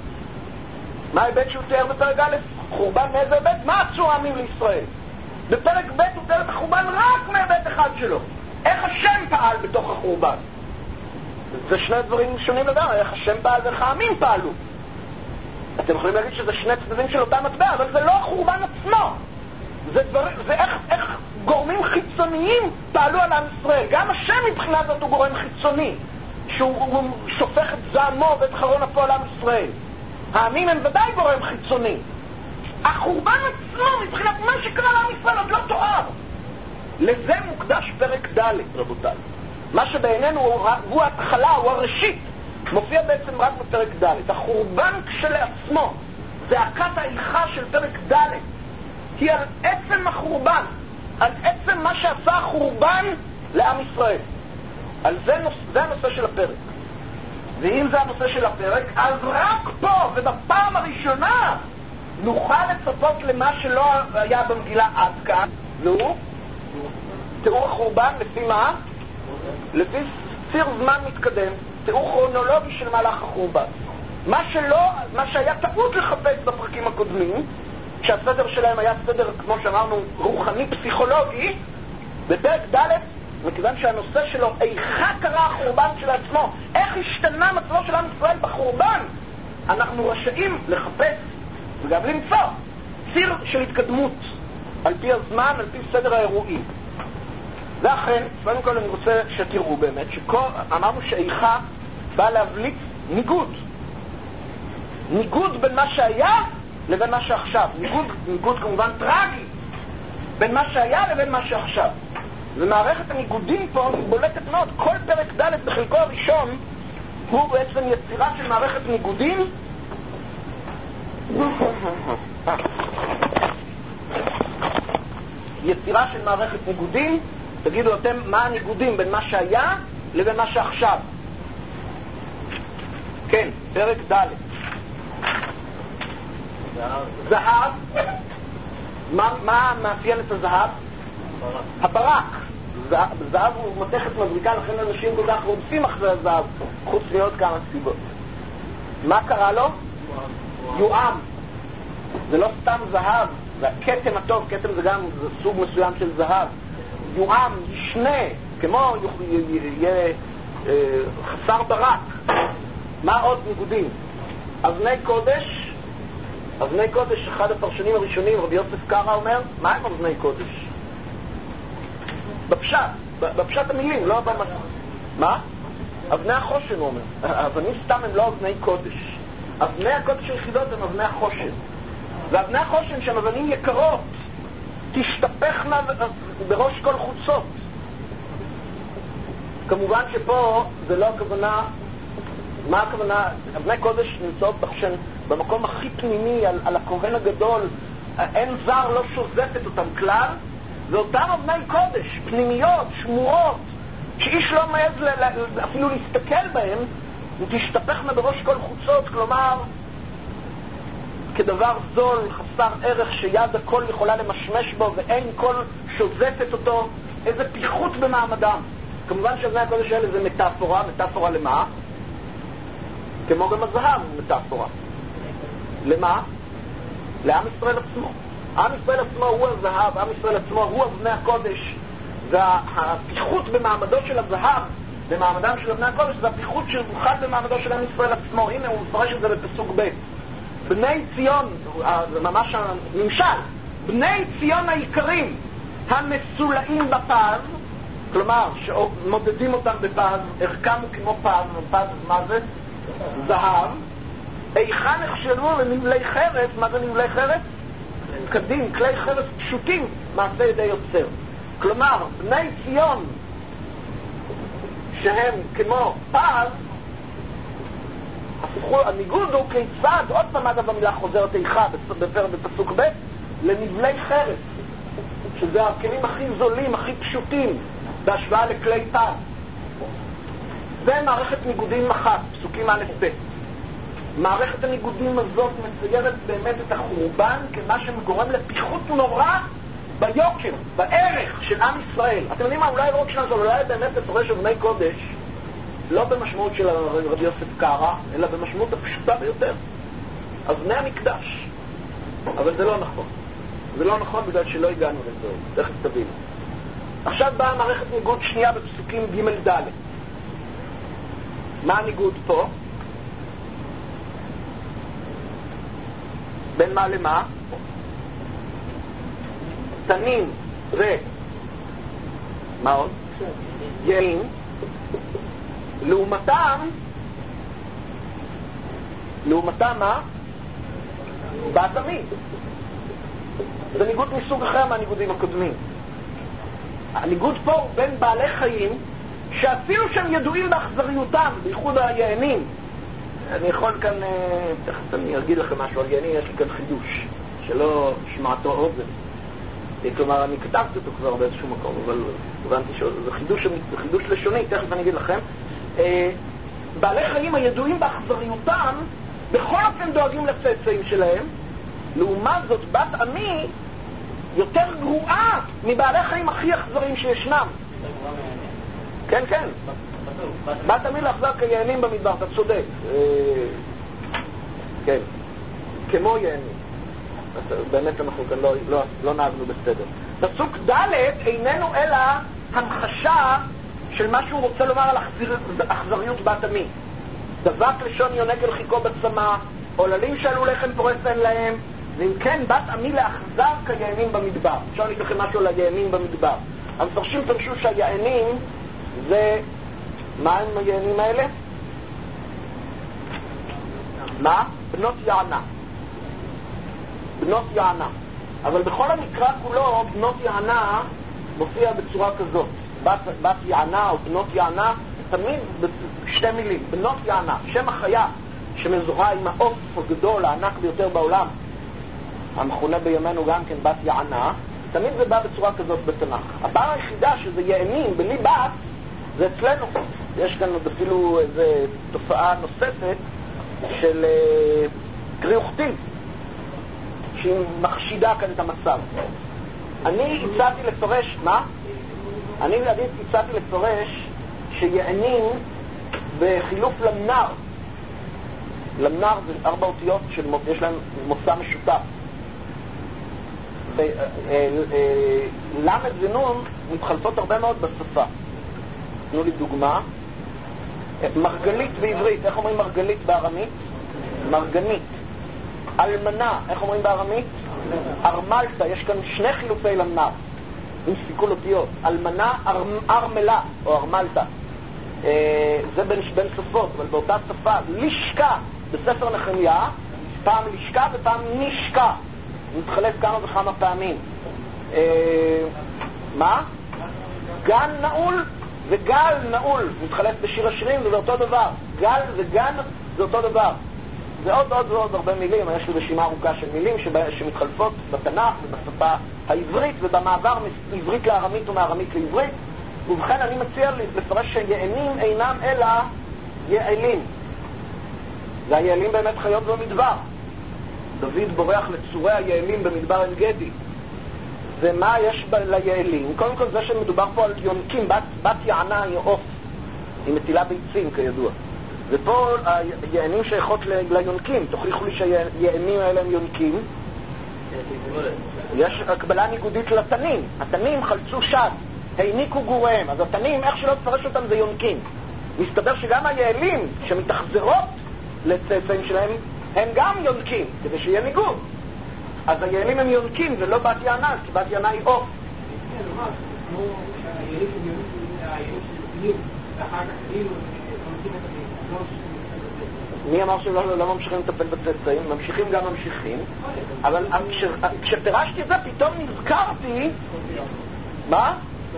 מה ההיבט שהוא תאר בפרק א'? חורבן מאיזה היבט? מה עשו העמים לישראל? בפרק ב' הוא תאר את החורבן רק מהיבט אחד שלו. איך השם פעל בתוך החורבן. זה שני דברים שונים לגמרי, איך השם פעל ואיך העמים פעלו. אתם יכולים להגיד שזה שני צדדים של אותה מטבע, אבל זה לא החורבן עצמו. זה, דבר, זה איך, איך גורמים חיצוניים פעלו על עם ישראל. גם השם מבחינת זאת הוא גורם חיצוני, שהוא שופך את זעמו ואת חרון אפו על עם ישראל. העמים הם ודאי גורם חיצוני. החורבן עצמו מבחינת מה שקרה לעם ישראל עוד לא תואר. לזה מוקדש פרק ד', רבותיי. מה שבעינינו הוא, הוא ההתחלה, הוא הראשית, מופיע בעצם רק בפרק ד'. החורבן כשלעצמו, זעקת האיכה של פרק ד', היא על עצם החורבן, על עצם מה שעשה החורבן לעם ישראל. על זה, נוס, זה הנושא של הפרק. ואם זה הנושא של הפרק, אז רק פה ובפעם הראשונה נוכל לצפות למה שלא היה במגילה עד כאן. נו, תיאור החורבן לפי מה? לפי ציר זמן מתקדם, תיאור כרונולוגי של מהלך החורבן. מה שלא, מה שהיה טעות לחפש בפרקים הקודמים, שהסדר שלהם היה סדר, כמו שאמרנו, רוחני פסיכולוגי, בפרק ד', מכיוון שהנושא שלו, איכה קרה החורבן של עצמו, איך השתנה מצבו של עם ישראל בחורבן, אנחנו רשאים לחפש וגם למצוא ציר של התקדמות על פי הזמן, על פי סדר האירועים. ואכן, קודם כל אני רוצה שתראו באמת שאמרנו שאיכה בא להבליט ניגוד ניגוד בין מה שהיה לבין מה שעכשיו. ניגוד, ניגוד כמובן טרגי בין מה שהיה לבין מה שעכשיו. ומערכת הניגודים פה היא בולטת מאוד. כל פרק ד' בחלקו הראשון הוא בעצם יצירה של מערכת ניגודים יצירה של מערכת ניגודים. תגידו אתם מה הניגודים בין מה שהיה לבין מה שעכשיו. כן, פרק ד'. זהב. מה, מה מאפיין את הזהב? הברק. זהב הוא מתכת מבריקה, לכן אנשים כל כך רודפים אחרי הזהב, חוץ מעוד כמה סיבות. מה קרה לו? יואם. זה לא סתם זהב, זה הכתם הטוב. כתם זה גם זה סוג מסוים של זהב. יואם, ישנה, כמו יהיה חסר ברק. מה עוד ניגודים? אבני קודש. אבני קודש, אחד הפרשנים הראשונים, רבי יוסף קרא אומר, מה הם אבני קודש? בפשט, בפשט המילים, לא במש... מה? אבני החושן, הוא אומר. האבנים סתם הם לא אבני קודש. אבני הקודש היחידות הם אבני החושן. ואבני החושן שהן אבנים יקרות, תשתפכנה בראש כל חוצות. כמובן שפה זה לא הכוונה, מה הכוונה? אבני קודש נמצאות בחשן במקום הכי פנימי, על, על הכהן הגדול, אין זר לא שוזפת אותם כלל, ואותם אבני קודש, פנימיות, שמורות, שאיש לא מעז ל- ל- אפילו להסתכל בהם, ותשתפכנה בראש כל חוצות, כלומר, כדבר זול, חסר ערך, שיד הכל יכולה למשמש בו, ואין כל שוזפת אותו, איזה פיחות במעמדם. כמובן שאבני הקודש האלה זה מטאפורה, מטאפורה למה? כמו גם הזהב מטאפורה. למה? לעם ישראל עצמו. עם ישראל עצמו הוא הזהב, עם ישראל עצמו הוא אבני הקודש, והפיחות במעמדו של הזהב, במעמדם של אבני הקודש, זה הפיחות שמוחד במעמדו של עם ישראל עצמו. הנה הוא מפרש את זה בפסוק ב'. בני ציון, ממש הממשל, בני ציון העיקרים המסולאים בפז, כלומר שמודדים אותם בפז, ערכם הוא כמו פז, פז מה זה? זהב. איכה נחשלו לנבלי חרס. מה זה נבלי חרס? קדים, כלי חרס פשוטים, מעשה ידי יוצר. כלומר, בני ציון שהם כמו פז, הניגוד הוא כיצד, עוד פעם אגב המילה חוזרת איכה בפסוק ב', לנבלי חרס, שזה הכלים הכי זולים, הכי פשוטים, בהשוואה לכלי פז. זה מערכת ניגודים אחת, פסוקים א' ב'. מערכת הניגודים הזאת מציירת באמת את החורבן כמה שמגורם לפיחות נורא ביוקר, בערך של עם ישראל. אתם יודעים מה, אולי רוב שלנו זה אולי באמת לפרש אבני קודש, לא במשמעות של רבי יוסף קרא, אלא במשמעות הפשוטה ביותר. אבני המקדש. אבל זה לא נכון. זה לא נכון בגלל שלא הגענו לזה. תכף תבינו. עכשיו באה מערכת ניגוד שנייה בפסוקים ג' ד'. מה הניגוד פה? בין מה למה? תנים ו... מה עוד? יין. לעומתם, לעומתם מה? בת עמי. זה ניגוד מסוג אחר מהניגודים הקודמים. הניגוד פה הוא בין בעלי חיים שאפילו שהם ידועים באכזריותם, בייחוד היענים. אני יכול כאן, תכף אני אגיד לכם משהו על יעני, יש לי כאן חידוש שלא שמעתו אוזן. כלומר, אני כתבתי אותו כבר באיזשהו מקום, אבל הבנתי שזה חידוש, חידוש לשוני, תכף אני אגיד לכם. בעלי חיים הידועים באכזריותם, בכל אופן דואגים לצאצאים שלהם. לעומת זאת, בת עמי יותר גרועה מבעלי חיים הכי אכזריים שישנם. כן, כן. בת עמי לאכזר כיענים במדבר, אתה צודק. כן. כמו יענים. באמת אנחנו כאן לא, לא, לא נהגנו בסדר. פסוק ד' איננו אלא המחשה של מה שהוא רוצה לומר על אכזריות בת עמי. דבק לשון יונק אל חיכו בצמא, עוללים שעלו לחם פורס אין להם, ואם כן בת עמי לאכזר כיענים במדבר. אפשר להגיד לכם משהו על היענים במדבר. המפרשים פרשו שהיענים זה... מה הם היענים האלה? מה? בנות יענה. בנות יענה. אבל בכל המקרא כולו, בנות יענה מופיע בצורה כזאת. בת, בת יענה או בנות יענה, תמיד בשתי מילים. בנות יענה, שם החיה שמזוהה עם העוף הגדול, הענק ביותר בעולם, המכונה בימינו גם כן בת יענה, תמיד זה בא בצורה כזאת בתנ"ך. הפעם היחידה שזה יענים בלי בת, זה אצלנו. יש כאן עוד אפילו איזו תופעה נוספת של קרי וכתיב, שהיא מחשידה כאן את המצב. אני הצעתי לפרש, מה? אני הצעתי לפרש שיענים בחילוף למנר. למנר זה ארבע אותיות שיש להם מוצא משותף. למד ונון מתחלפות הרבה מאוד בשפה. תנו לי דוגמה. מרגלית בעברית, איך אומרים מרגלית בארמית? מרגנית. אלמנה, איך אומרים בארמית? ארמלתה, יש כאן שני חילופי למנר עם סיכול אותיות. אלמנה, ארמלה או ארמלתה. זה בין, בין שפות, אבל באותה שפה. לשכה בספר נחמיה, פעם לשכה ופעם נשכה. מתחלף כמה וכמה פעמים. מה? גן נעול וגל נעול. מתחלף בשיר השירים, זה אותו דבר. גל וגן זה אותו דבר. ועוד עוד ועוד הרבה מילים. יש לי רשימה ארוכה של מילים שבה, שמתחלפות בתנ"ך ובשפה העברית ובמעבר מעברית לארמית ומארמית לעברית. ובכן אני מציע לפרש שיענים אינם אלא יעלים. והיעלים באמת חיות במדבר. דוד בורח לצורי היעלים במדבר עין גדי. ומה יש ליעלים? קודם כל זה שמדובר פה על יונקים, בת, בת יענה היא עוף, היא מטילה ביצים כידוע. ופה היענים שייכות ליונקים. תוכיחו לי שהיענים האלה הם יונקים. יש הקבלה ניגודית לתנים. התנים חלצו שד, העניקו גוריהם. אז התנים, איך שלא תפרש אותם, זה יונקים. מסתבר שגם היעלים שמתחזרות לצאצאים שלהם הם גם יונקים, כדי שיהיה ניגוד. אז היעלים הם יונקים ולא בת יענה, כי בת יענה היא עוף. כן, ממש, כמו היעלים של יונקים, היעלים של יונקים, ואחר כך כאילו ממשיכים את המילים. מי אמר שלא ממשיכים לטפל בצאצאים? ממשיכים גם ממשיכים. אבל כשפרשתי את זה פתאום נזכרתי... מה?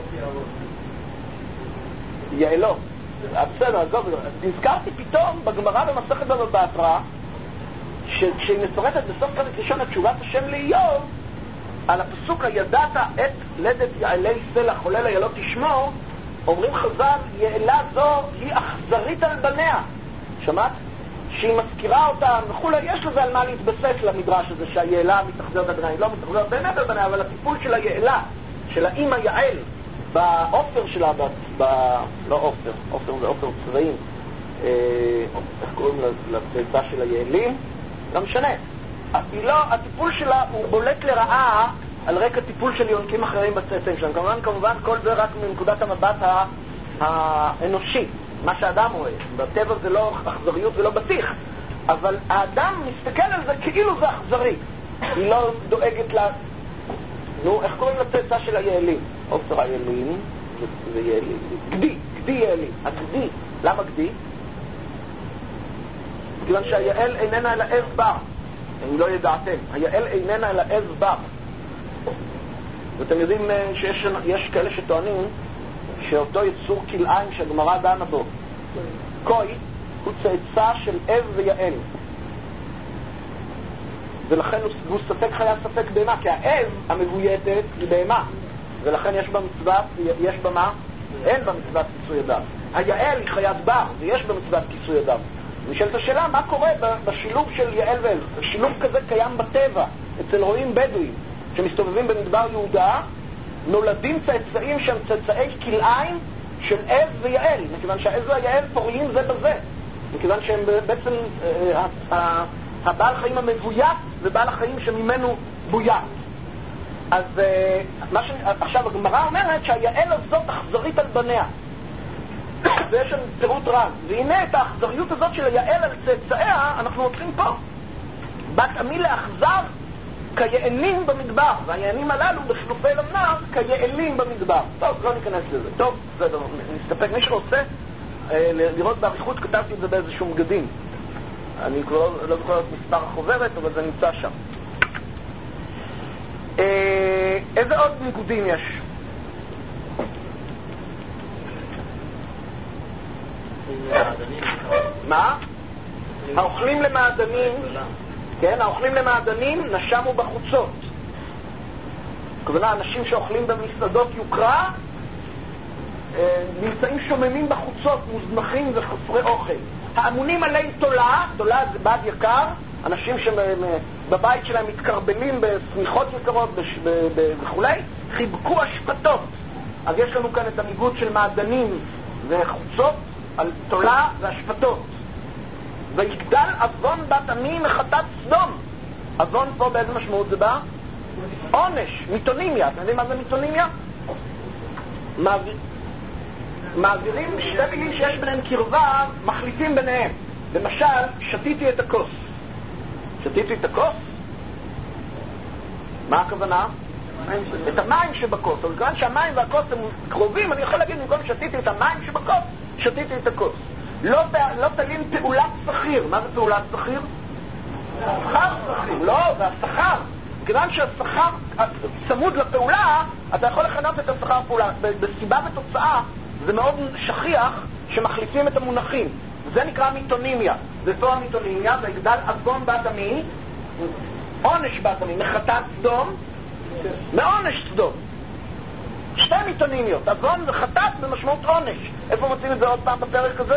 יעלו. בסדר, עזוב, נזכרתי פתאום בגמרא במסכת בבא בתרא, שכשהיא מפרטת בסוף פרק ראשון את תשובת השם לאיוב, על הפסוק הידעת את לדת יעלי סלע חולה לה לא תשמור, אומרים חז"ל, יעלה זו היא אכזרית על בניה. שמעת? שהיא מזכירה אותה וכולי, יש לזה על מה להתבסס למדרש הזה, שהיעלה מתאכזרת על בניה. היא לא מתאכזרת באמת על בניה, אבל הטיפול של היעלה, של האמא יעל, באופר שלה, ב... ב... לא אופר, אופר זה אופר צבעים, אה... איך קוראים לצאצא של היעלים? לא משנה. היא לא, הטיפול שלה הוא בולט לרעה על רקע טיפול של יונקים אחרים בצאצאים שלהם. כמובן, כמובן, כל זה רק מנקודת המבט האנושי, מה שהאדם רואה. בטבע זה לא אכזריות ולא בטיח, אבל האדם מסתכל על זה כאילו זה אכזרי. היא לא דואגת לה... נו, איך קוראים לצאצא של היעלים? אופר היעלים ויעלים. גדי, גדי יעלים. הגדי. למה גדי? כיוון שהיעל איננה אלא עז בר. אם לא ידעתם, היעל איננה אלא עז בר. ואתם יודעים שיש יש כאלה שטוענים שאותו יצור כלאיים שהגמרא דנה בו, קוי, הוא צאצא של עז ויעל. ולכן הוא ספק חיה ספק בהמה, כי העז המבויתת היא בהמה, ולכן יש בה מצוות, יש בה מה? אין בה מצוות כיסוי אדם. היעל היא חיית בר, ויש בה מצוות כיסוי אדם. נשאלת השאלה, מה קורה בשילוב של יעל ועז? שילוב כזה קיים בטבע, אצל רועים בדואים, שמסתובבים במדבר יהודה, נולדים צאצאים שהם צאצאי כלאיים של עז ויעל, מכיוון שהעז והיעל פוריים זה בזה, מכיוון שהם בעצם הבעל חיים המבוית ובעל החיים שממנו בוית. אז מה ש... עכשיו הגמרא אומרת שהיעל הזאת אכזרית על בניה, ויש שם פירוט רב, והנה את האכזריות הזאת של היעל על צאצאיה אנחנו מוצאים פה. בת עמי לאכזר כיעלים במדבר, והיעלים הללו בחילופי למנר כיעלים במדבר. טוב, לא ניכנס לזה. טוב, בסדר, נסתפק. מי שרוצה אה, לראות בעריכות, כתבתי את זה באיזשהו מגדים. אני כבר לא זוכר את מספר החוברת, אבל זה נמצא שם. אה, איזה עוד ניגודים יש? מה? האוכלים למעדנים, כן, האוכלים למעדנים נשמו בחוצות. כוונה, אנשים שאוכלים במסעדות יוקרה נמצאים שוממים בחוצות, מוזנחים וחסרי אוכל. האמונים עלי תולה, תולה זה בד יקר, אנשים שבבית שלהם מתקרבלים בסמיכות יקרות וכולי, חיבקו השפתות. אז יש לנו כאן את הניגוד של מעדנים וחוצות על תולה והשפתות. ויגדל אבון בת עמי מחטאת סדום. אבון פה באיזה משמעות זה בא? עונש, מיתונימיה. אתם יודעים מה זה מיתונימיה? מעביר... מעבירים שתי מילים שיש ביניהם קרבה, מחליטים ביניהם. למשל, שתיתי את הכוס. שתיתי את הכוס? מה הכוונה? את המים שבכוס. אבל כיוון שהמים והכוס הם קרובים, אני יכול להגיד, במקום שתיתי את המים שבכוס, שתיתי את הכוס. לא, לא תלין פעולת שכיר. מה זה פעולת שכיר? שכר שכיר. לא, זה השכר. כיוון שהשכר צמוד לפעולה, אתה יכול לכנות את השכר פעולה. בסיבה ותוצאה זה מאוד שכיח שמחליפים את המונחים. זה נקרא מיתונימיה. ופה המיתונמיה, ויגדל עוון בת עמי, עונש בת עמי, מחטאת סדום, מעונש סדום. שתי מיתונמיות, עוון וחטאת במשמעות עונש. איפה מוצאים את זה עוד פעם בפרק הזה?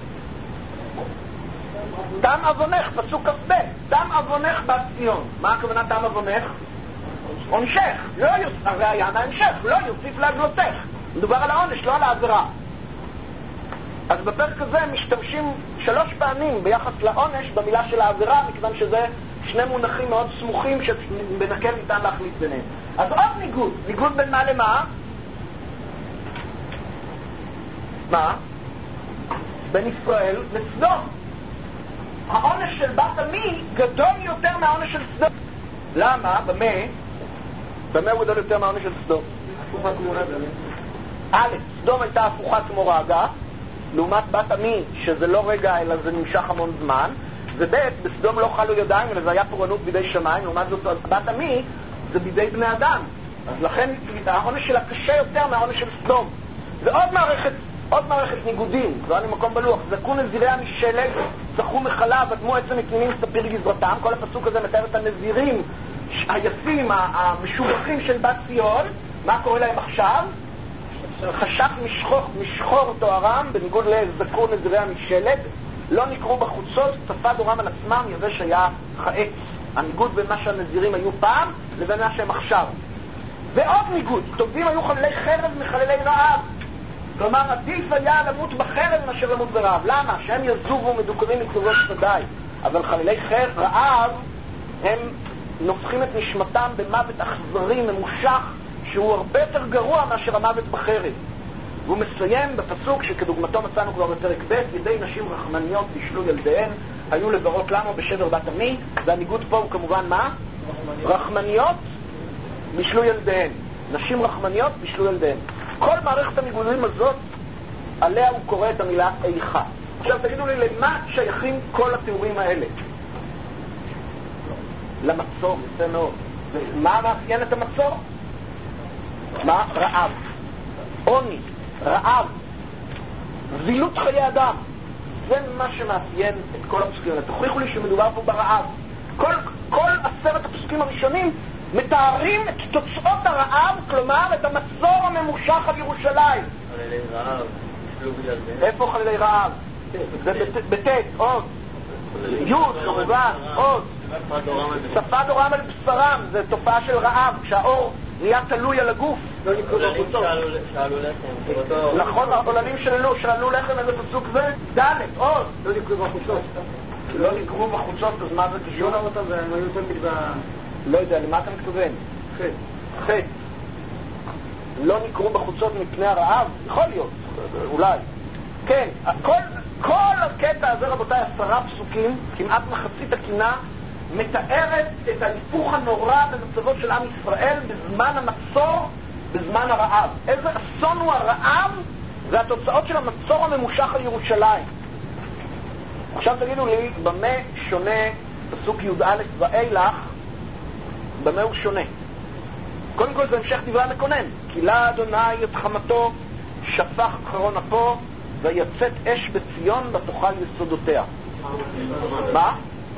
תם עוונך, פסוק כ"ב, תם עוונך בת ציון. מה הכוונה תם עוונך? עונשך, לא יוסיף, הרי היה מהמשך, לא יוסיף להגלותך. מדובר על העונש, לא על העבירה. אז בפרק הזה משתמשים שלוש פעמים ביחס לעונש במילה של העבירה, מכיוון שזה שני מונחים מאוד סמוכים שבנקל ניתן להחליט ביניהם. אז עוד ניגוד, ניגוד בין מה למה? מה? בין ישראל לסדום. העונש של בת עמי גדול יותר מהעונש של סדום. למה? במה? במה הוא גדול יותר מהעונש של סדום? הפוכה כמו רגע. א', סדום הייתה הפוכה כמו רגע, לעומת בת עמי, שזה לא רגע אלא זה נמשך המון זמן, וב', בסדום לא חלו ידיים, אלא זה היה פורענות בידי שמיים, לעומת זאת בת עמי זה בידי בני אדם. אז לכן העונש שלה קשה יותר מהעונש של סדום. זה עוד מערכת, עוד מערכת ניגודים, כבר אני מקום בלוח. זכו נזיריה משלג, זכו מחלב, אדמו עצם מתמינים ספיר גזרתם. כל הפסוק הזה מתאר את הנזירים היפים, המשובחים של בת ציון. מה קורה להם עכשיו? חשך משחור, משחור תוארם, בניגוד לזכו נזיריה משלג. לא נקראו בחוצות, צפה דורם על עצמם, יבש היה חעץ. הניגוד בין מה שהנזירים היו פעם לבין מה שהם עכשיו. ועוד ניגוד, טובים היו חללי חרב מחללי רעב. כלומר, עדיף היה למות בחרב מאשר למות ברעב. למה? שהם יזובו מדוקרים מקצובות שפדיי. אבל חללי חרב, רעב, הם נופחים את נשמתם במוות אכזרי, ממושך, שהוא הרבה יותר גרוע מאשר המוות בחרב. והוא מסיים בפסוק שכדוגמתו מצאנו כבר בפרק ב', ידי נשים רחמניות בישלו ילדיהן, היו לברות למה בשבר בת עמי, והניגוד פה הוא כמובן מה? רחמניות בישלו ילדיהן. נשים רחמניות בישלו ילדיהן. כל מערכת הניגודים הזאת, עליה הוא קורא את המילה איכה. עכשיו תגידו לי, למה שייכים כל התיאורים האלה? למצור, יפה מאוד. מה מאפיין את המצור? מה? רעב. עוני, רעב, זילות חיי אדם. זה מה שמאפיין את כל הפסוקים. תוכיחו לי שמדובר פה ברעב. כל, כל עשרת הפסוקים הראשונים מתארים את תוצאות הרעב, כלומר את המצור הממושך על ירושלים. חללי רעב, ישלו בגלל זה. איפה חללי רעב? בטט, עוד. יוד, כמובן, עוד. צפה דורם על בשרם, זה תופעה של רעב, כשהאור נהיה תלוי על הגוף. לא נקראו בחוצות. שאלו לחם. נכון, העוללים שאלו לחם, איזה פסוק זה? ד' עוד. לא נקראו בחוצות. לא נקראו בחוצות, אז מה זה קשור? לא אותם והם היו תמיד ב... לא יודע, למה אתה מתכוון? חטא. חטא. לא נקראו בחוצות מפני הרעב? יכול להיות, אולי. כן, כל, כל הקטע הזה, רבותיי, עשרה פסוקים, כמעט מחצית הקינה, מתארת את ההיפוך הנורא במצבו של עם ישראל בזמן המצור, בזמן הרעב. איזה אסון הוא הרעב והתוצאות של המצור הממושך על ירושלים. עכשיו תגידו לי, במה שונה פסוק י"א ואילך, במה הוא שונה? קודם כל זה המשך דברי המקונן. כי לה אדוני את חמתו, שפך חרון אפו, ויצאת אש בציון ותאכל יסודותיה. מה?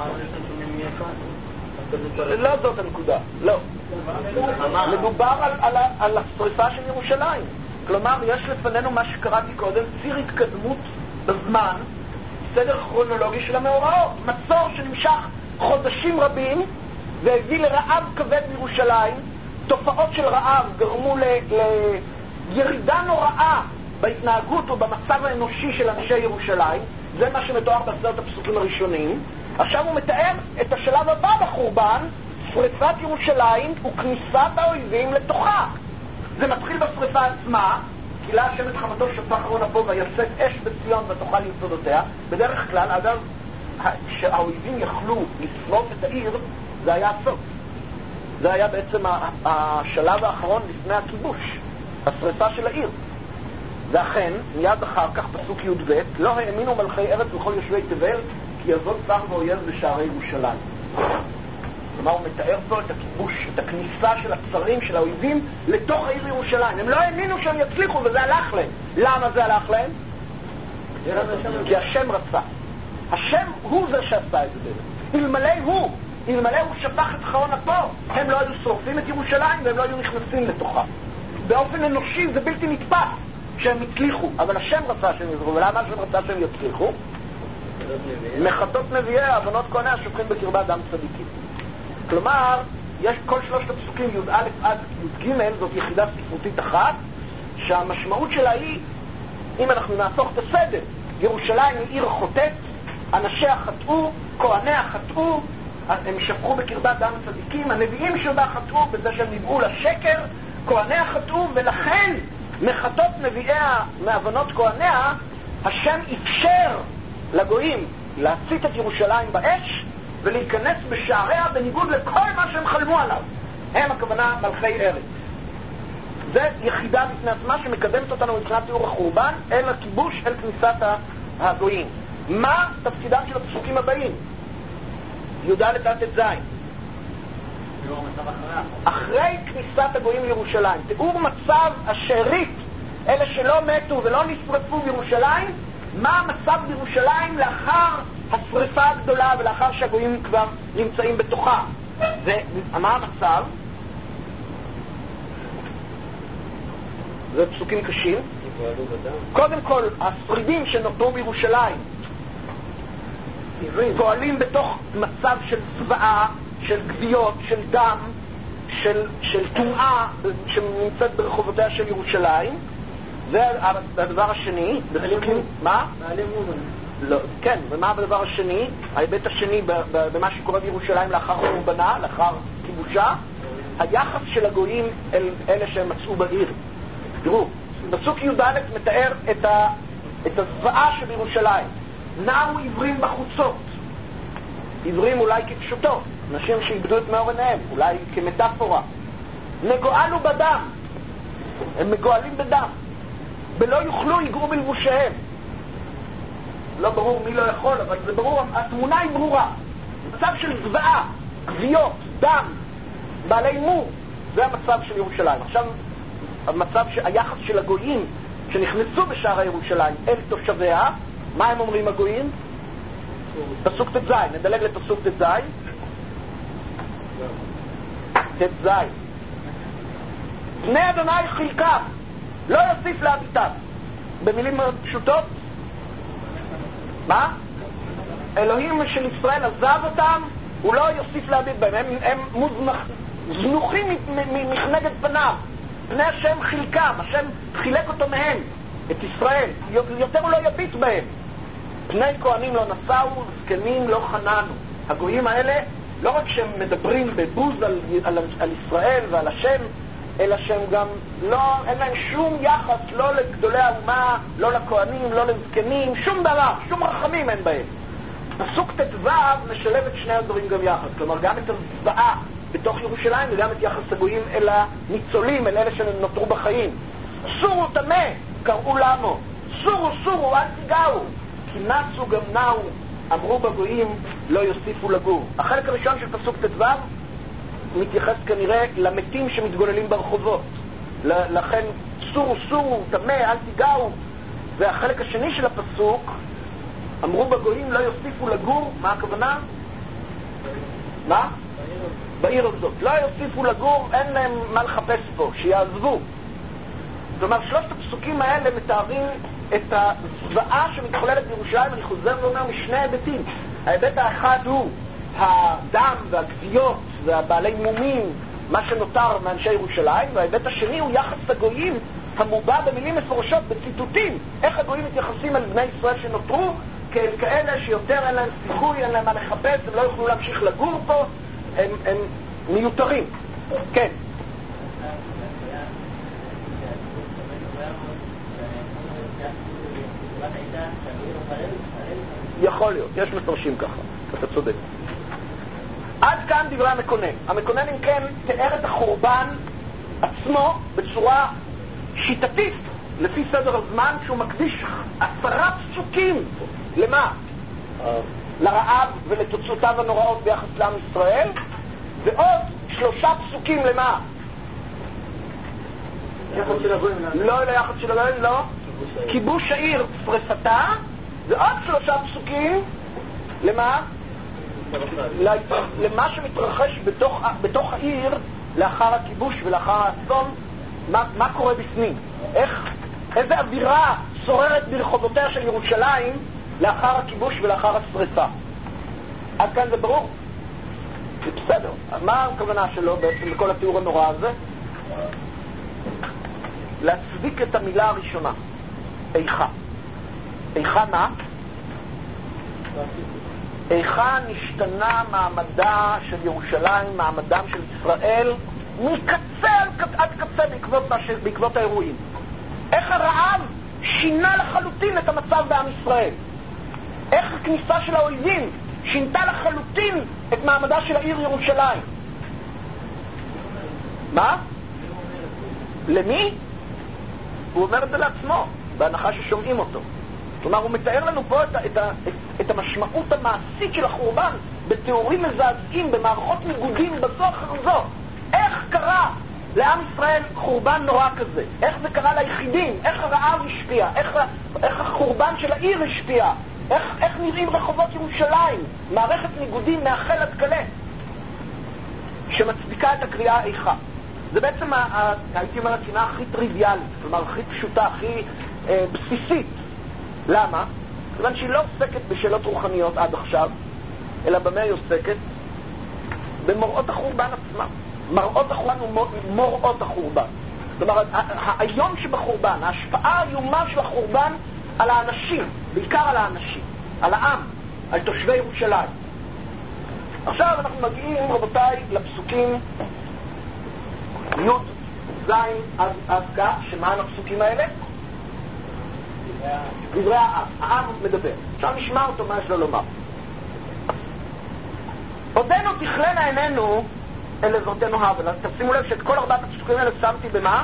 לא זאת הנקודה, לא. מדובר על, על, על השריפה של ירושלים. כלומר, יש לפנינו מה שקראתי קודם, ציר התקדמות בזמן, סדר כרונולוגי של המאורעות. מצור שנמשך חודשים רבים והביא לרעב כבד בירושלים. תופעות של רעב גרמו ל, לירידה נוראה בהתנהגות ובמצב האנושי של אנשי ירושלים. זה מה שמתואר בעשרת הפסוקים הראשונים. עכשיו הוא מתאר את השלב הבא בחורבן, שריפת ירושלים וכניסת האויבים לתוכה. זה מתחיל בשריפה עצמה, כי לה השם את חמתו שפך חרון אפו ויצאת אש בציון ותאכל יסודותיה. בדרך כלל, אגב, שהאויבים יכלו לשרוף את העיר, זה היה הסוף. זה היה בעצם השלב האחרון לפני הכיבוש, השריפה של העיר. ואכן, מיד אחר כך פסוק י"ב, לא האמינו מלכי ארץ וכל יושבי תבל, כי יבוא צר ואויב בשערי ירושלים. כלומר, הוא מתאר פה את הכיבוש, את הכניסה של הצרים, של האויבים, לתוך העיר ירושלים. הם לא האמינו שהם יצליחו, וזה הלך להם. למה זה הלך להם? כי השם רצה. השם הוא זה שעשה את זה. אלמלא הוא, אלמלא הוא שפך את חרון אפו, הם לא היו שורפים את ירושלים והם לא היו נכנסים לתוכה. באופן אנושי זה בלתי נתפס שהם הצליחו, אבל השם רצה שהם יזרו. ולמה השם רצה שהם יצליחו? מחטות נביאי, הבנות כהניה שופכים בקרבה דם צדיקים. כלומר, יש כל שלושת הפסוקים י' א' עד י' ג', זאת יחידה ספרותית אחת, שהמשמעות שלה היא, אם אנחנו נהפוך את הסדר, ירושלים היא עיר חוטאת, אנשיה חטאו, כהניה חטאו, הם שפכו בקרבה דם צדיקים, הנביאים שבה חטאו בזה שהם ניבאו לשקר, כהניה חטאו, ולכן מחטות נביאיה מהבנות כהניה, השם אפשר לגויים להצית את ירושלים באש ולהיכנס בשעריה בניגוד לכל מה שהם חלמו עליו. הם הכוונה מלכי ארץ. זה יחידה בפני עצמה שמקדמת אותנו מבחינת תיאור החורבן אל הכיבוש, אל כניסת הגויים. מה תפקידם של הפסוקים הבאים? י' א' עד ט' ז'. אחרי כניסת הגויים לירושלים, תיאור מצב השארית, אלה שלא מתו ולא נשרפו בירושלים, מה המצב בירושלים לאחר השריפה הגדולה ולאחר שהגויים כבר נמצאים בתוכה. ומה המצב? זה פסוקים קשים. קודם כל, השרידים שנותרו בירושלים פועלים בתוך מצב של צבאה, של גוויות, של דם, של, של תומעה שנמצאת ברחובותיה של ירושלים. זה הדבר השני. מה? לא, כן, ומה הדבר השני? ההיבט השני במה שקורה בירושלים לאחר חורבנה, לאחר כיבושה, היחס של הגויים אל אלה שהם מצאו בעיר. תראו, פסוק י' א' מתאר את, ה, את הזוועה שבירושלים. נעו עיוורים בחוצות. עיוורים אולי כפשוטו, אנשים שאיבדו את מאור עיניהם, אולי כמטאפורה. נגועלו בדם, הם מגועלים בדם. ולא יוכלו יגעו בלבושיהם. לא ברור מי לא יכול, אבל זה ברור, התמונה היא ברורה. מצב של זוועה, גוויות, דם, בעלי מור, זה המצב של ירושלים. עכשיו, המצב, היחס של הגויים שנכנסו בשערי ירושלים אל תושביה, מה הם אומרים הגויים? פסוק ט' ז', נדלג לפסוק ט' ז'. ט' ז'. פני אדוני חלקם, לא יוסיף להביטם. במילים פשוטות, מה? אלוהים של ישראל עזב אותם, הוא לא יוסיף להביט בהם. הם, הם מוזנח, זנוחים מחנגת פניו. פני השם חלקם, השם חילק אותו מהם, את ישראל. יותר הוא לא יביט בהם. פני כהנים לא נשאו, זקנים לא חננו. הגויים האלה, לא רק שהם מדברים בבוז על, על, על ישראל ועל השם, אלא שהם גם לא, אין להם שום יחס, לא לגדולי האומה, לא לכהנים, לא לזקנים, שום דבר, שום רחמים אין בהם. פסוק ט"ו משלב את שני הדברים גם יחד, כלומר גם את הזוועה בתוך ירושלים וגם את יחס הגויים אל הניצולים, אל אלה שנותרו בחיים. סורו תמה, קראו למו, סורו סורו, אל תיגעו, כי נצו גם נאו, אמרו בגויים, לא יוסיפו לגור. החלק הראשון של פסוק ט"ו מתייחס כנראה למתים שמתגוללים ברחובות. לכן סורו סורו, תמה, אל תיגעו. והחלק השני של הפסוק, אמרו בגויים לא יוסיפו לגור, מה הכוונה? מה? בעיר הזאת. לא יוסיפו לגור, אין להם מה לחפש פה, שיעזבו. כלומר, שלושת הפסוקים האלה מתארים את הזוועה שמתחוללת בירושלים, אני חוזר ואומר משני היבטים. ההיבט האחד הוא הדם והגוויות והבעלי מומים, מה שנותר מאנשי ירושלים, וההיבט השני הוא יחס הגויים המובע במילים מפורשות, בציטוטים, איך הגויים מתייחסים אל בני ישראל שנותרו, כאל כאלה שיותר אין להם סיכוי, אין להם מה לחפש, הם לא יוכלו להמשיך לגור פה, הם, הם מיותרים. כן. יכול להיות, יש מפרשים ככה, אתה צודק. עד כאן דברי המקונן. המקונן אם כן תיאר את החורבן עצמו בצורה שיטתית, לפי סדר הזמן, שהוא מקדיש עשרה פסוקים. למה? לרעב ולתוצאותיו הנוראות ביחס לעם ישראל, ועוד שלושה פסוקים למה? יחס של הגויים. לא ליחס של הגויים, לא. כיבוש העיר, שרפתה, ועוד שלושה פסוקים למה? למה שמתרחש בתוך, בתוך העיר לאחר הכיבוש ולאחר האסון, מה, מה קורה בפנים? איך, איזה אווירה שוררת ברחובותיה של ירושלים לאחר הכיבוש ולאחר השריפה? עד כאן זה ברור? זה בסדר. מה הכוונה שלו בעצם בכל התיאור הנורא הזה? להצדיק את המילה הראשונה, איכה. איכה מה? איכה נשתנה מעמדה של ירושלים, מעמדם של ישראל, מקצה עד קצה בעקבות, בעקבות האירועים. איך הרעב שינה לחלוטין את המצב בעם ישראל. איך הכניסה של האויבים שינתה לחלוטין את מעמדה של העיר ירושלים. מה? למי? הוא אומר את זה לעצמו, בהנחה ששומעים אותו. כלומר, הוא מתאר לנו פה את, את, את, את המשמעות המעשית של החורבן בתיאורים מזעזעים, במערכות ניגודים בזו אחר זו. איך קרה לעם ישראל חורבן נורא כזה? איך זה קרה ליחידים? איך הרעב השפיע? איך, איך החורבן של העיר השפיע? איך, איך נראים רחובות ירושלים? מערכת ניגודים מאחל עד כלה שמצדיקה את הקריאה איכה. זה בעצם, הייתי אומר, הקריאה הכי טריוויאלית, כלומר הכי פשוטה, הכי אה, בסיסית. למה? כיוון שהיא לא עוסקת בשאלות רוחניות עד עכשיו, אלא במה היא עוסקת? במוראות החורבן עצמם. מראות החורבן ומוראות החורבן. כלומר, היום שבחורבן, ההשפעה האיומה של החורבן על האנשים, בעיקר על האנשים, על העם, על תושבי ירושלים. עכשיו אנחנו מגיעים, רבותיי, לפסוקים י' ז' עד, עד כך, שמען הפסוקים האלה? דברי העם. העם מדבר. עכשיו נשמע אותו מה יש לו לומר. עודנו תכלנה עינינו אל עזרתנו הבל. תשימו לב שאת כל ארבעת הפסוקים האלה שמתי במה?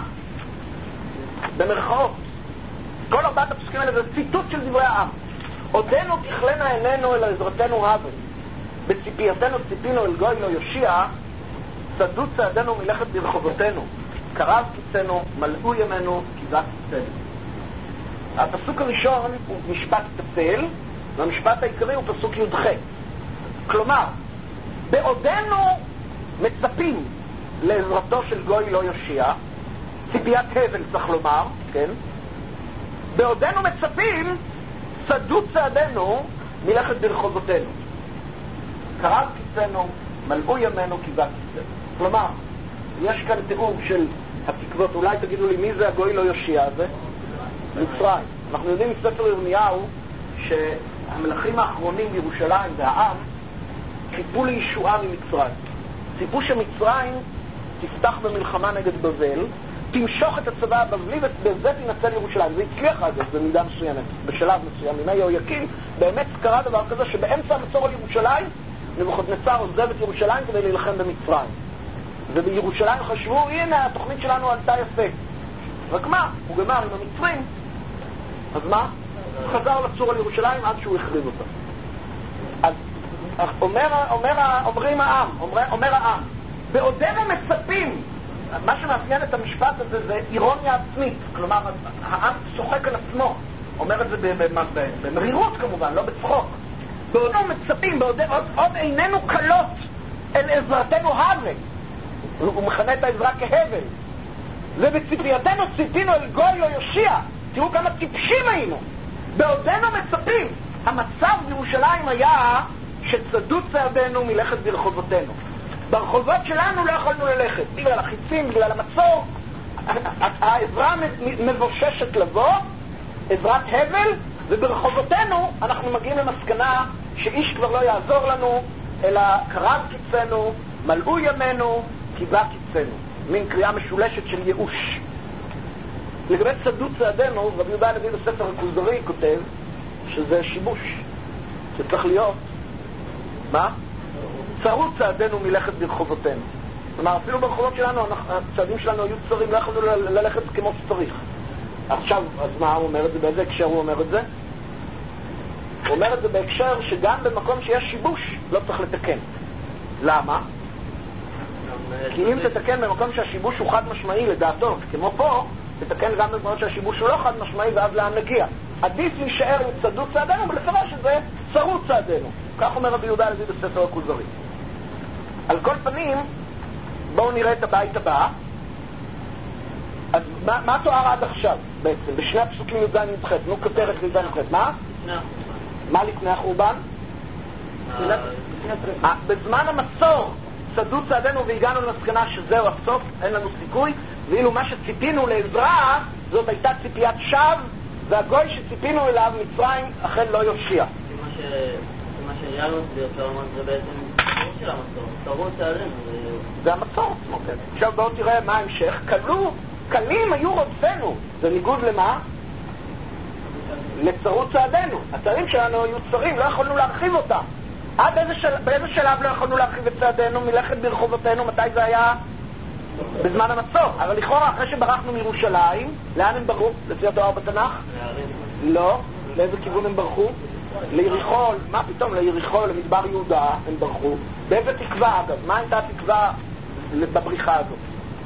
במרכאות. כל ארבעת הפסוקים האלה זה ציטוט של דברי העם. עודנו תכלנה עינינו אל עזרתנו הבל. בציפייתנו ציפינו אל גוי לא יושיע, צדו צעדינו מלכת ברחובותינו. קרב קיצנו, מלאו ימינו, קיבה קיצנו. הפסוק הראשון הוא משפט תפל, והמשפט העיקרי הוא פסוק י"ח. כלומר, בעודנו מצפים לעזרתו של גוי לא יושיע, ציפיית הבל צריך לומר, כן? בעודנו מצפים, צדו צעדינו מלכת ברחובותינו. קרב קיצנו, מלאו ימינו, קיבה קיצנו. כלומר, יש כאן תיאור של התקוות. אולי תגידו לי מי זה הגוי לא יושיע הזה? מצרים. אנחנו יודעים מספר ירמיהו שהמלכים האחרונים בירושלים והעם ציפו לישועה ממצרים. ציפו שמצרים תפתח במלחמה נגד בבל, תמשוך את הצבא הבבלי ובזה תנצל ירושלים. זה הצליח אגב במידה מסוימת, בשלב מסוים. ימי יהויקים באמת קרה דבר כזה שבאמצע המצור על ירושלים נבוכדנצר עוזב את ירושלים כדי להילחם במצרים. ובירושלים חשבו, הנה התוכנית שלנו עלתה יפה. רק מה? הוא גמר עם המצרים. אז מה? חזר לצור על ירושלים עד שהוא החריב אותה. אז אומר, אומר, אומרים העם, אומר, אומר העם, בעודנו מצפים, מה שמאפיין את המשפט הזה זה אירוניה עצמית. כלומר, העם צוחק על עצמו. אומר את זה במרירות כמובן, לא בצחוק. בעודנו מצפים, בעוד, עוד, עוד איננו קלות אל עזרתנו הבל. הוא מכנה את העזרה כהבל. ובציפייתנו ציפינו אל גוי לא יושיע. תראו כמה טיפשים היינו. בעודנו מצפים. המצב בירושלים היה שצדו צעדינו מלכת ברחובותינו. ברחובות שלנו לא יכולנו ללכת. בגלל החיצים, בגלל המצור. העזרה מבוששת לבוא, עזרת הבל, וברחובותינו אנחנו מגיעים למסקנה שאיש כבר לא יעזור לנו, אלא קרב קיצנו, מלאו ימינו, קיבה קיצנו. מין קריאה משולשת של ייאוש. לגבי צדו צעדינו, רבי יהודה הלוי בספר הכוזרי כותב שזה שיבוש, שצריך להיות, מה? צרו צעדינו מלכת ברחובותינו. כלומר, אפילו ברחובות שלנו, הצעדים שלנו היו צרים, לא יכולנו ללכת כמו שצריך. עכשיו, אז מה הוא אומר את זה? באיזה הקשר הוא אומר את זה? הוא אומר את זה בהקשר שגם במקום שיש שיבוש לא צריך לתקן. למה? כי אם תתקן במקום שהשיבוש הוא חד משמעי לדעתו, כמו פה, תתקן גם במקום שהשיבוש הוא לא חד משמעי ואז לאן נגיע. עדיף להישאר עם צדו צעדינו ולפרש את זה צרו צעדינו. כך אומר רבי יהודה הלוי בספר הכוזרי. על כל פנים, בואו נראה את הבית הבא. אז מה, מה תואר עד עכשיו בעצם? בשני הפסוקים י"ז י"ח, נו כותרת י"ז י"ח, מה? לפני החורבן. מה לפני החורבן? אה, בזמן המצור צדו צעדינו והגענו למסקנה שזהו הסוף, אין לנו סיכוי, ואילו מה שציפינו לעזרה זאת הייתה ציפיית שווא, והגוי שציפינו אליו מצרים אכן לא יושיע. מה ש... מה שאייל מסביר, אפשר לומר, זה בעצם ציבור של המצור, צרו צעדינו. זה המצור עצמו, כן. עכשיו בואו תראה מה ההמשך. קלו, קלים היו רודפנו. זה ניגוד למה? לצרו צעדינו. הצעדים שלנו היו צרים, לא יכולנו להרחיב אותם. עד איזה של... באיזה שלב לא יכולנו להרחיב את צעדינו מלכת ברחובותינו? מתי זה היה? בזמן המצור. אבל לכאורה אחרי שברחנו מירושלים, לאן הם ברחו? לפי התואר בתנ"ך? לא. לאיזה כיוון הם ברחו? ליריחו. מה פתאום? ליריחו, למדבר יהודה הם ברחו. באיזה תקווה אגב? מה הייתה התקווה בבריחה הזאת?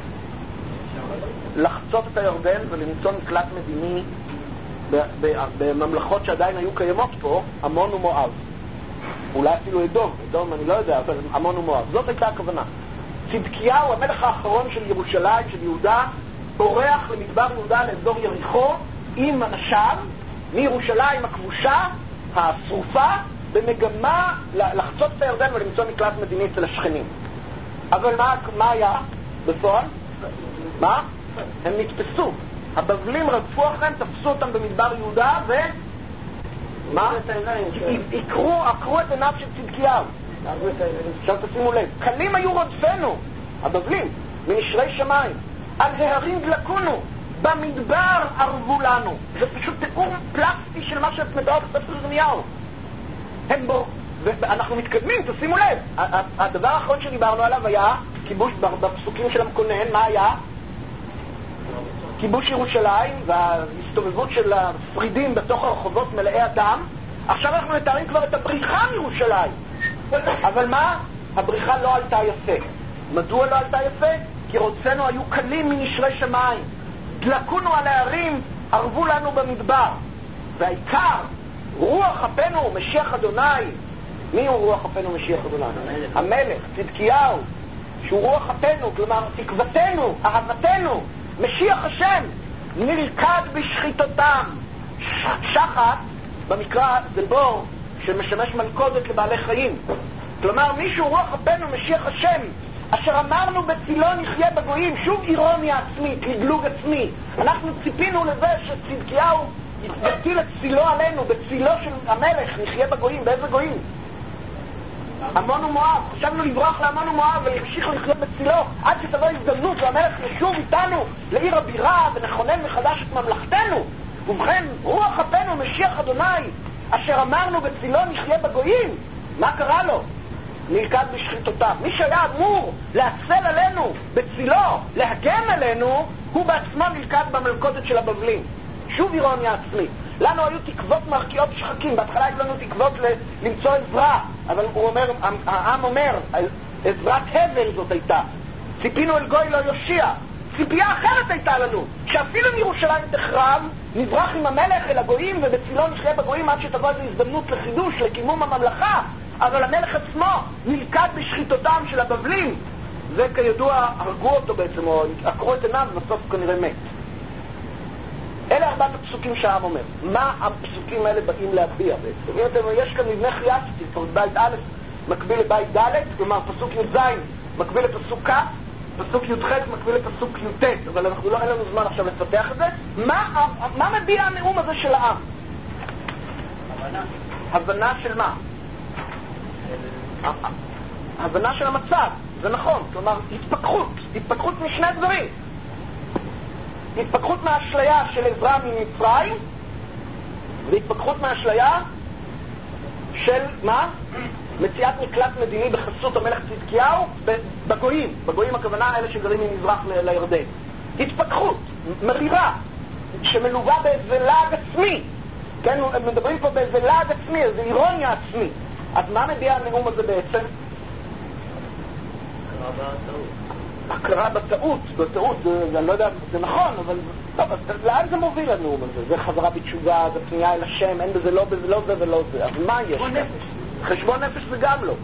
לחצות את הירדן ולמצוא מקלט מדיני בממלכות שעדיין היו קיימות פה, עמון ומואב. אולי אפילו אדום, אדום אני לא יודע, אבל עמון ומואב. זאת הייתה הכוונה. צדקיהו, המלך האחרון של ירושלים, של יהודה, בורח למדבר יהודה לאזור יריחו עם אנשיו מירושלים הכבושה, השרופה, במגמה לחצות את הירדן ולמצוא מקלט מדיני אצל השכנים. אבל מה, מה היה בפועל? מה? הם נתפסו. הבבלים רדפו אחריהם, תפסו אותם במדבר יהודה ו... מה? עקרו, עקרו את עיניו של צדקיהו. עכשיו תשימו לב, קלים היו רודפנו, הבבלים, מנשרי שמיים, על ההרים דלקונו, במדבר ערבו לנו. זה פשוט תיאור פלסטי של מה שאת מדברת בספר ירמיהו. הם בו, ואנחנו מתקדמים, תשימו לב. הדבר האחרון שדיברנו עליו היה כיבוש בפסוקים של המקונן. מה היה? כיבוש ירושלים וההסתובבות של השרידים בתוך הרחובות מלאי אדם. עכשיו אנחנו מתארים כבר את הבריחה מירושלים. אבל מה? הבריחה לא עלתה יפה. מדוע לא עלתה יפה? כי רוצנו היו קלים מנשרי שמיים. דלקונו על הערים, ערבו לנו במדבר. והעיקר, רוח אפינו משיח אדוני. מי הוא רוח אפינו משיח אדוני? המלך. המלך, צדקיהו, שהוא רוח אפינו, כלומר תקוותנו, אהבתנו, משיח השם, נלכד בשחיתותם. ש- שחת, במקרא זה בור שמשמש מלכודת לבעלי חיים. כלומר, מישהו רוח אפינו משיח השם, אשר אמרנו בצילו נחיה בגויים. שוב אירוניה עצמית, לגלוג עצמי. אנחנו ציפינו לזה שצדקיהו יטיל את צילו עלינו, בצילו של המלך נחיה בגויים. באיזה גויים? עמון ומואב. חשבנו לברוח לעמון ומואב ולהמשיך לחיות בצילו עד שתבוא הזדמנות והמלך ישוב איתנו לעיר הבירה ונכונן מחדש את ממלכתנו. ובכן, רוח אפינו משיח אדוני, אשר אמרנו בצילו נחיה בגויים. מה קרה לו? נלכד בשחיתותיו. מי שהיה אמור להצל עלינו בצילו, להגן עלינו, הוא בעצמו נלכד במלכודת של הבבלים. שוב אירוניה עצמית. לנו היו תקוות מרקיעות שחקים. בהתחלה היו לנו תקוות ל- למצוא עזרה, אבל הוא אומר, העם אומר, עזרת הבל זאת הייתה. ציפינו אל גוי לא יושיע. ציפייה אחרת הייתה לנו, שאפילו מירושלים תחרב, נברח עם המלך אל הגויים ובצילו נחיה בגויים עד שתבוא איזו הזדמנות לחידוש, לקימום הממלכה. אבל המלך עצמו נלכד בשחיתותם של הבבלים, וכידוע הרגו אותו בעצם, או עקרו את עיניו ובסוף כנראה מת. אלה ארבעת הפסוקים שהעם אומר. מה הפסוקים האלה באים להביע בעצם? אם אתם, יש כאן מבנה חייסטי, בית א' מקביל לבית ד', כלומר פסוק י"ז מקביל לפסוק כ', פסוק י"ח מקביל לפסוק י"ט, אבל אנחנו לא, אין לנו זמן עכשיו לפתח את זה. מה, מה מביע הנאום הזה של העם? הבנה. הבנה של מה? הבנה של המצב, זה נכון, כלומר התפכחות, התפכחות משני דברים. התפכחות מהאשליה של עזרה ממצרים, והתפכחות מהאשליה של מה? מציאת מקלט מדיני בחסות המלך צדקיהו בגויים. בגויים הכוונה אלה שגרים ממזרח ל- לירדן. התפכחות, מרירה, שמלווה באיזה לעג עצמי. כן, מדברים פה באיזה לעג עצמי, איזה אירוניה עצמית. אז מה מביע הנאום הזה בעצם? הכרה בטעות, בטעות, זה, אני לא יודע, זה נכון, אבל טוב, אז לאן זה מוביל הנאום הזה? זה חזרה בתשובה, זה פנייה אל השם, אין בזה לא בזה, לא זה ולא זה, אבל מה יש? חשבון נפש. חשבון נפש זה גם לא.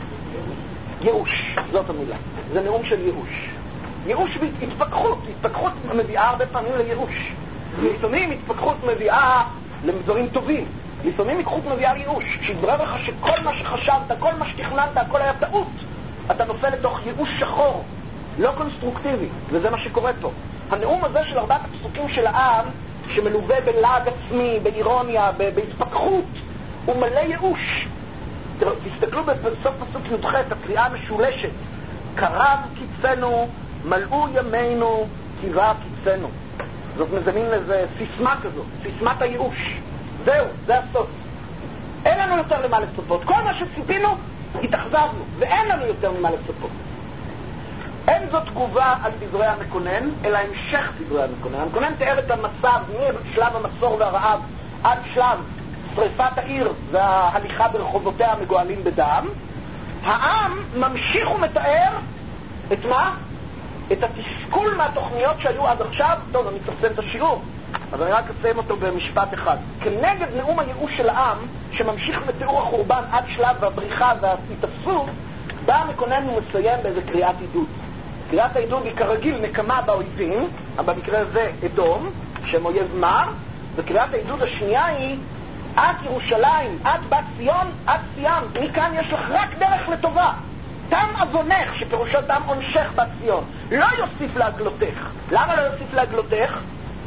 ייאוש, זאת המילה. זה נאום של ייאוש. ייאוש והתפכחות, התפכחות מביאה הרבה פעמים לייאוש. לפעמים התפכחות מביאה לדברים טובים. לפעמים התפכחות מביאה לייאוש. כשהתברר לך שכל מה שחשבת, כל מה שתכננת, הכל היה טעות, אתה נופל לתוך ייאוש שחור, לא קונסטרוקטיבי, וזה מה שקורה פה. הנאום הזה של ארבעת הפסוקים של העם, שמלווה בלעג עצמי, באירוניה, בהתפכחות, הוא מלא ייאוש. תסתכלו בסוף פסוק י"ח, הקריאה המשולשת, קרב קיצנו, מלאו ימינו, קיבה קיצנו. זאת מזמין לזה סיסמה כזאת, סיסמת הייאוש. זהו, זה הסוף. אין לנו יותר למה לצפות. כל מה שציפינו, התאכזבנו, ואין לנו יותר ממה לצפות. אין זו תגובה על דברי המקונן, אלא המשך דברי המקונן. המקונן תיאר את המצב משלב המצור והרעב עד שלב שריפת העיר וההליכה ברחובותיה המגואלים בדם. העם ממשיך ומתאר את מה? את התסכול מהתוכניות שהיו עד עכשיו. טוב, אני אצמצם את השיעור, אבל אני רק אסיים אותו במשפט אחד. כנגד נאום הייאוש של העם, שממשיך בתיאור החורבן עד שלב הבריחה וההתאפסות, בא המקונן ומסיים באיזה קריאת עידוד. קריאת העידוד היא כרגיל נקמה באויבים, אבל במקרה הזה אדום, שהם אויב מר, וקריאת העידוד השנייה היא, את ירושלים, את בת ציון, את סיימת, מכאן יש לך רק דרך לטובה. תם אבונך, שפירושו תם עונשך בת ציון, לא יוסיף להגלותך. למה לא יוסיף להגלותך?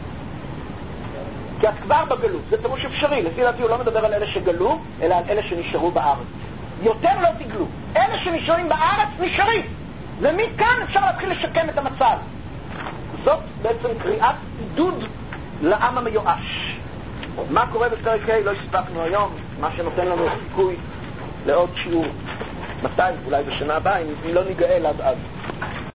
כי את כבר בגלות, זה פירוש אפשרי. לפי דעתי הוא לא מדבר על אלה שגלו, אלא על אלה שנשארו בארץ. יותר לא תגלו. אלה שנשארים בארץ נשארים, ומכאן אפשר להתחיל לשקם את המצב. זאת בעצם קריאת עידוד לעם המיואש. מה קורה בפרק ה' לא הספקנו היום, מה שנותן לנו סיכוי לעוד שיעור. מתי? אולי בשנה הבאה, אם לא ניגאל עד אז.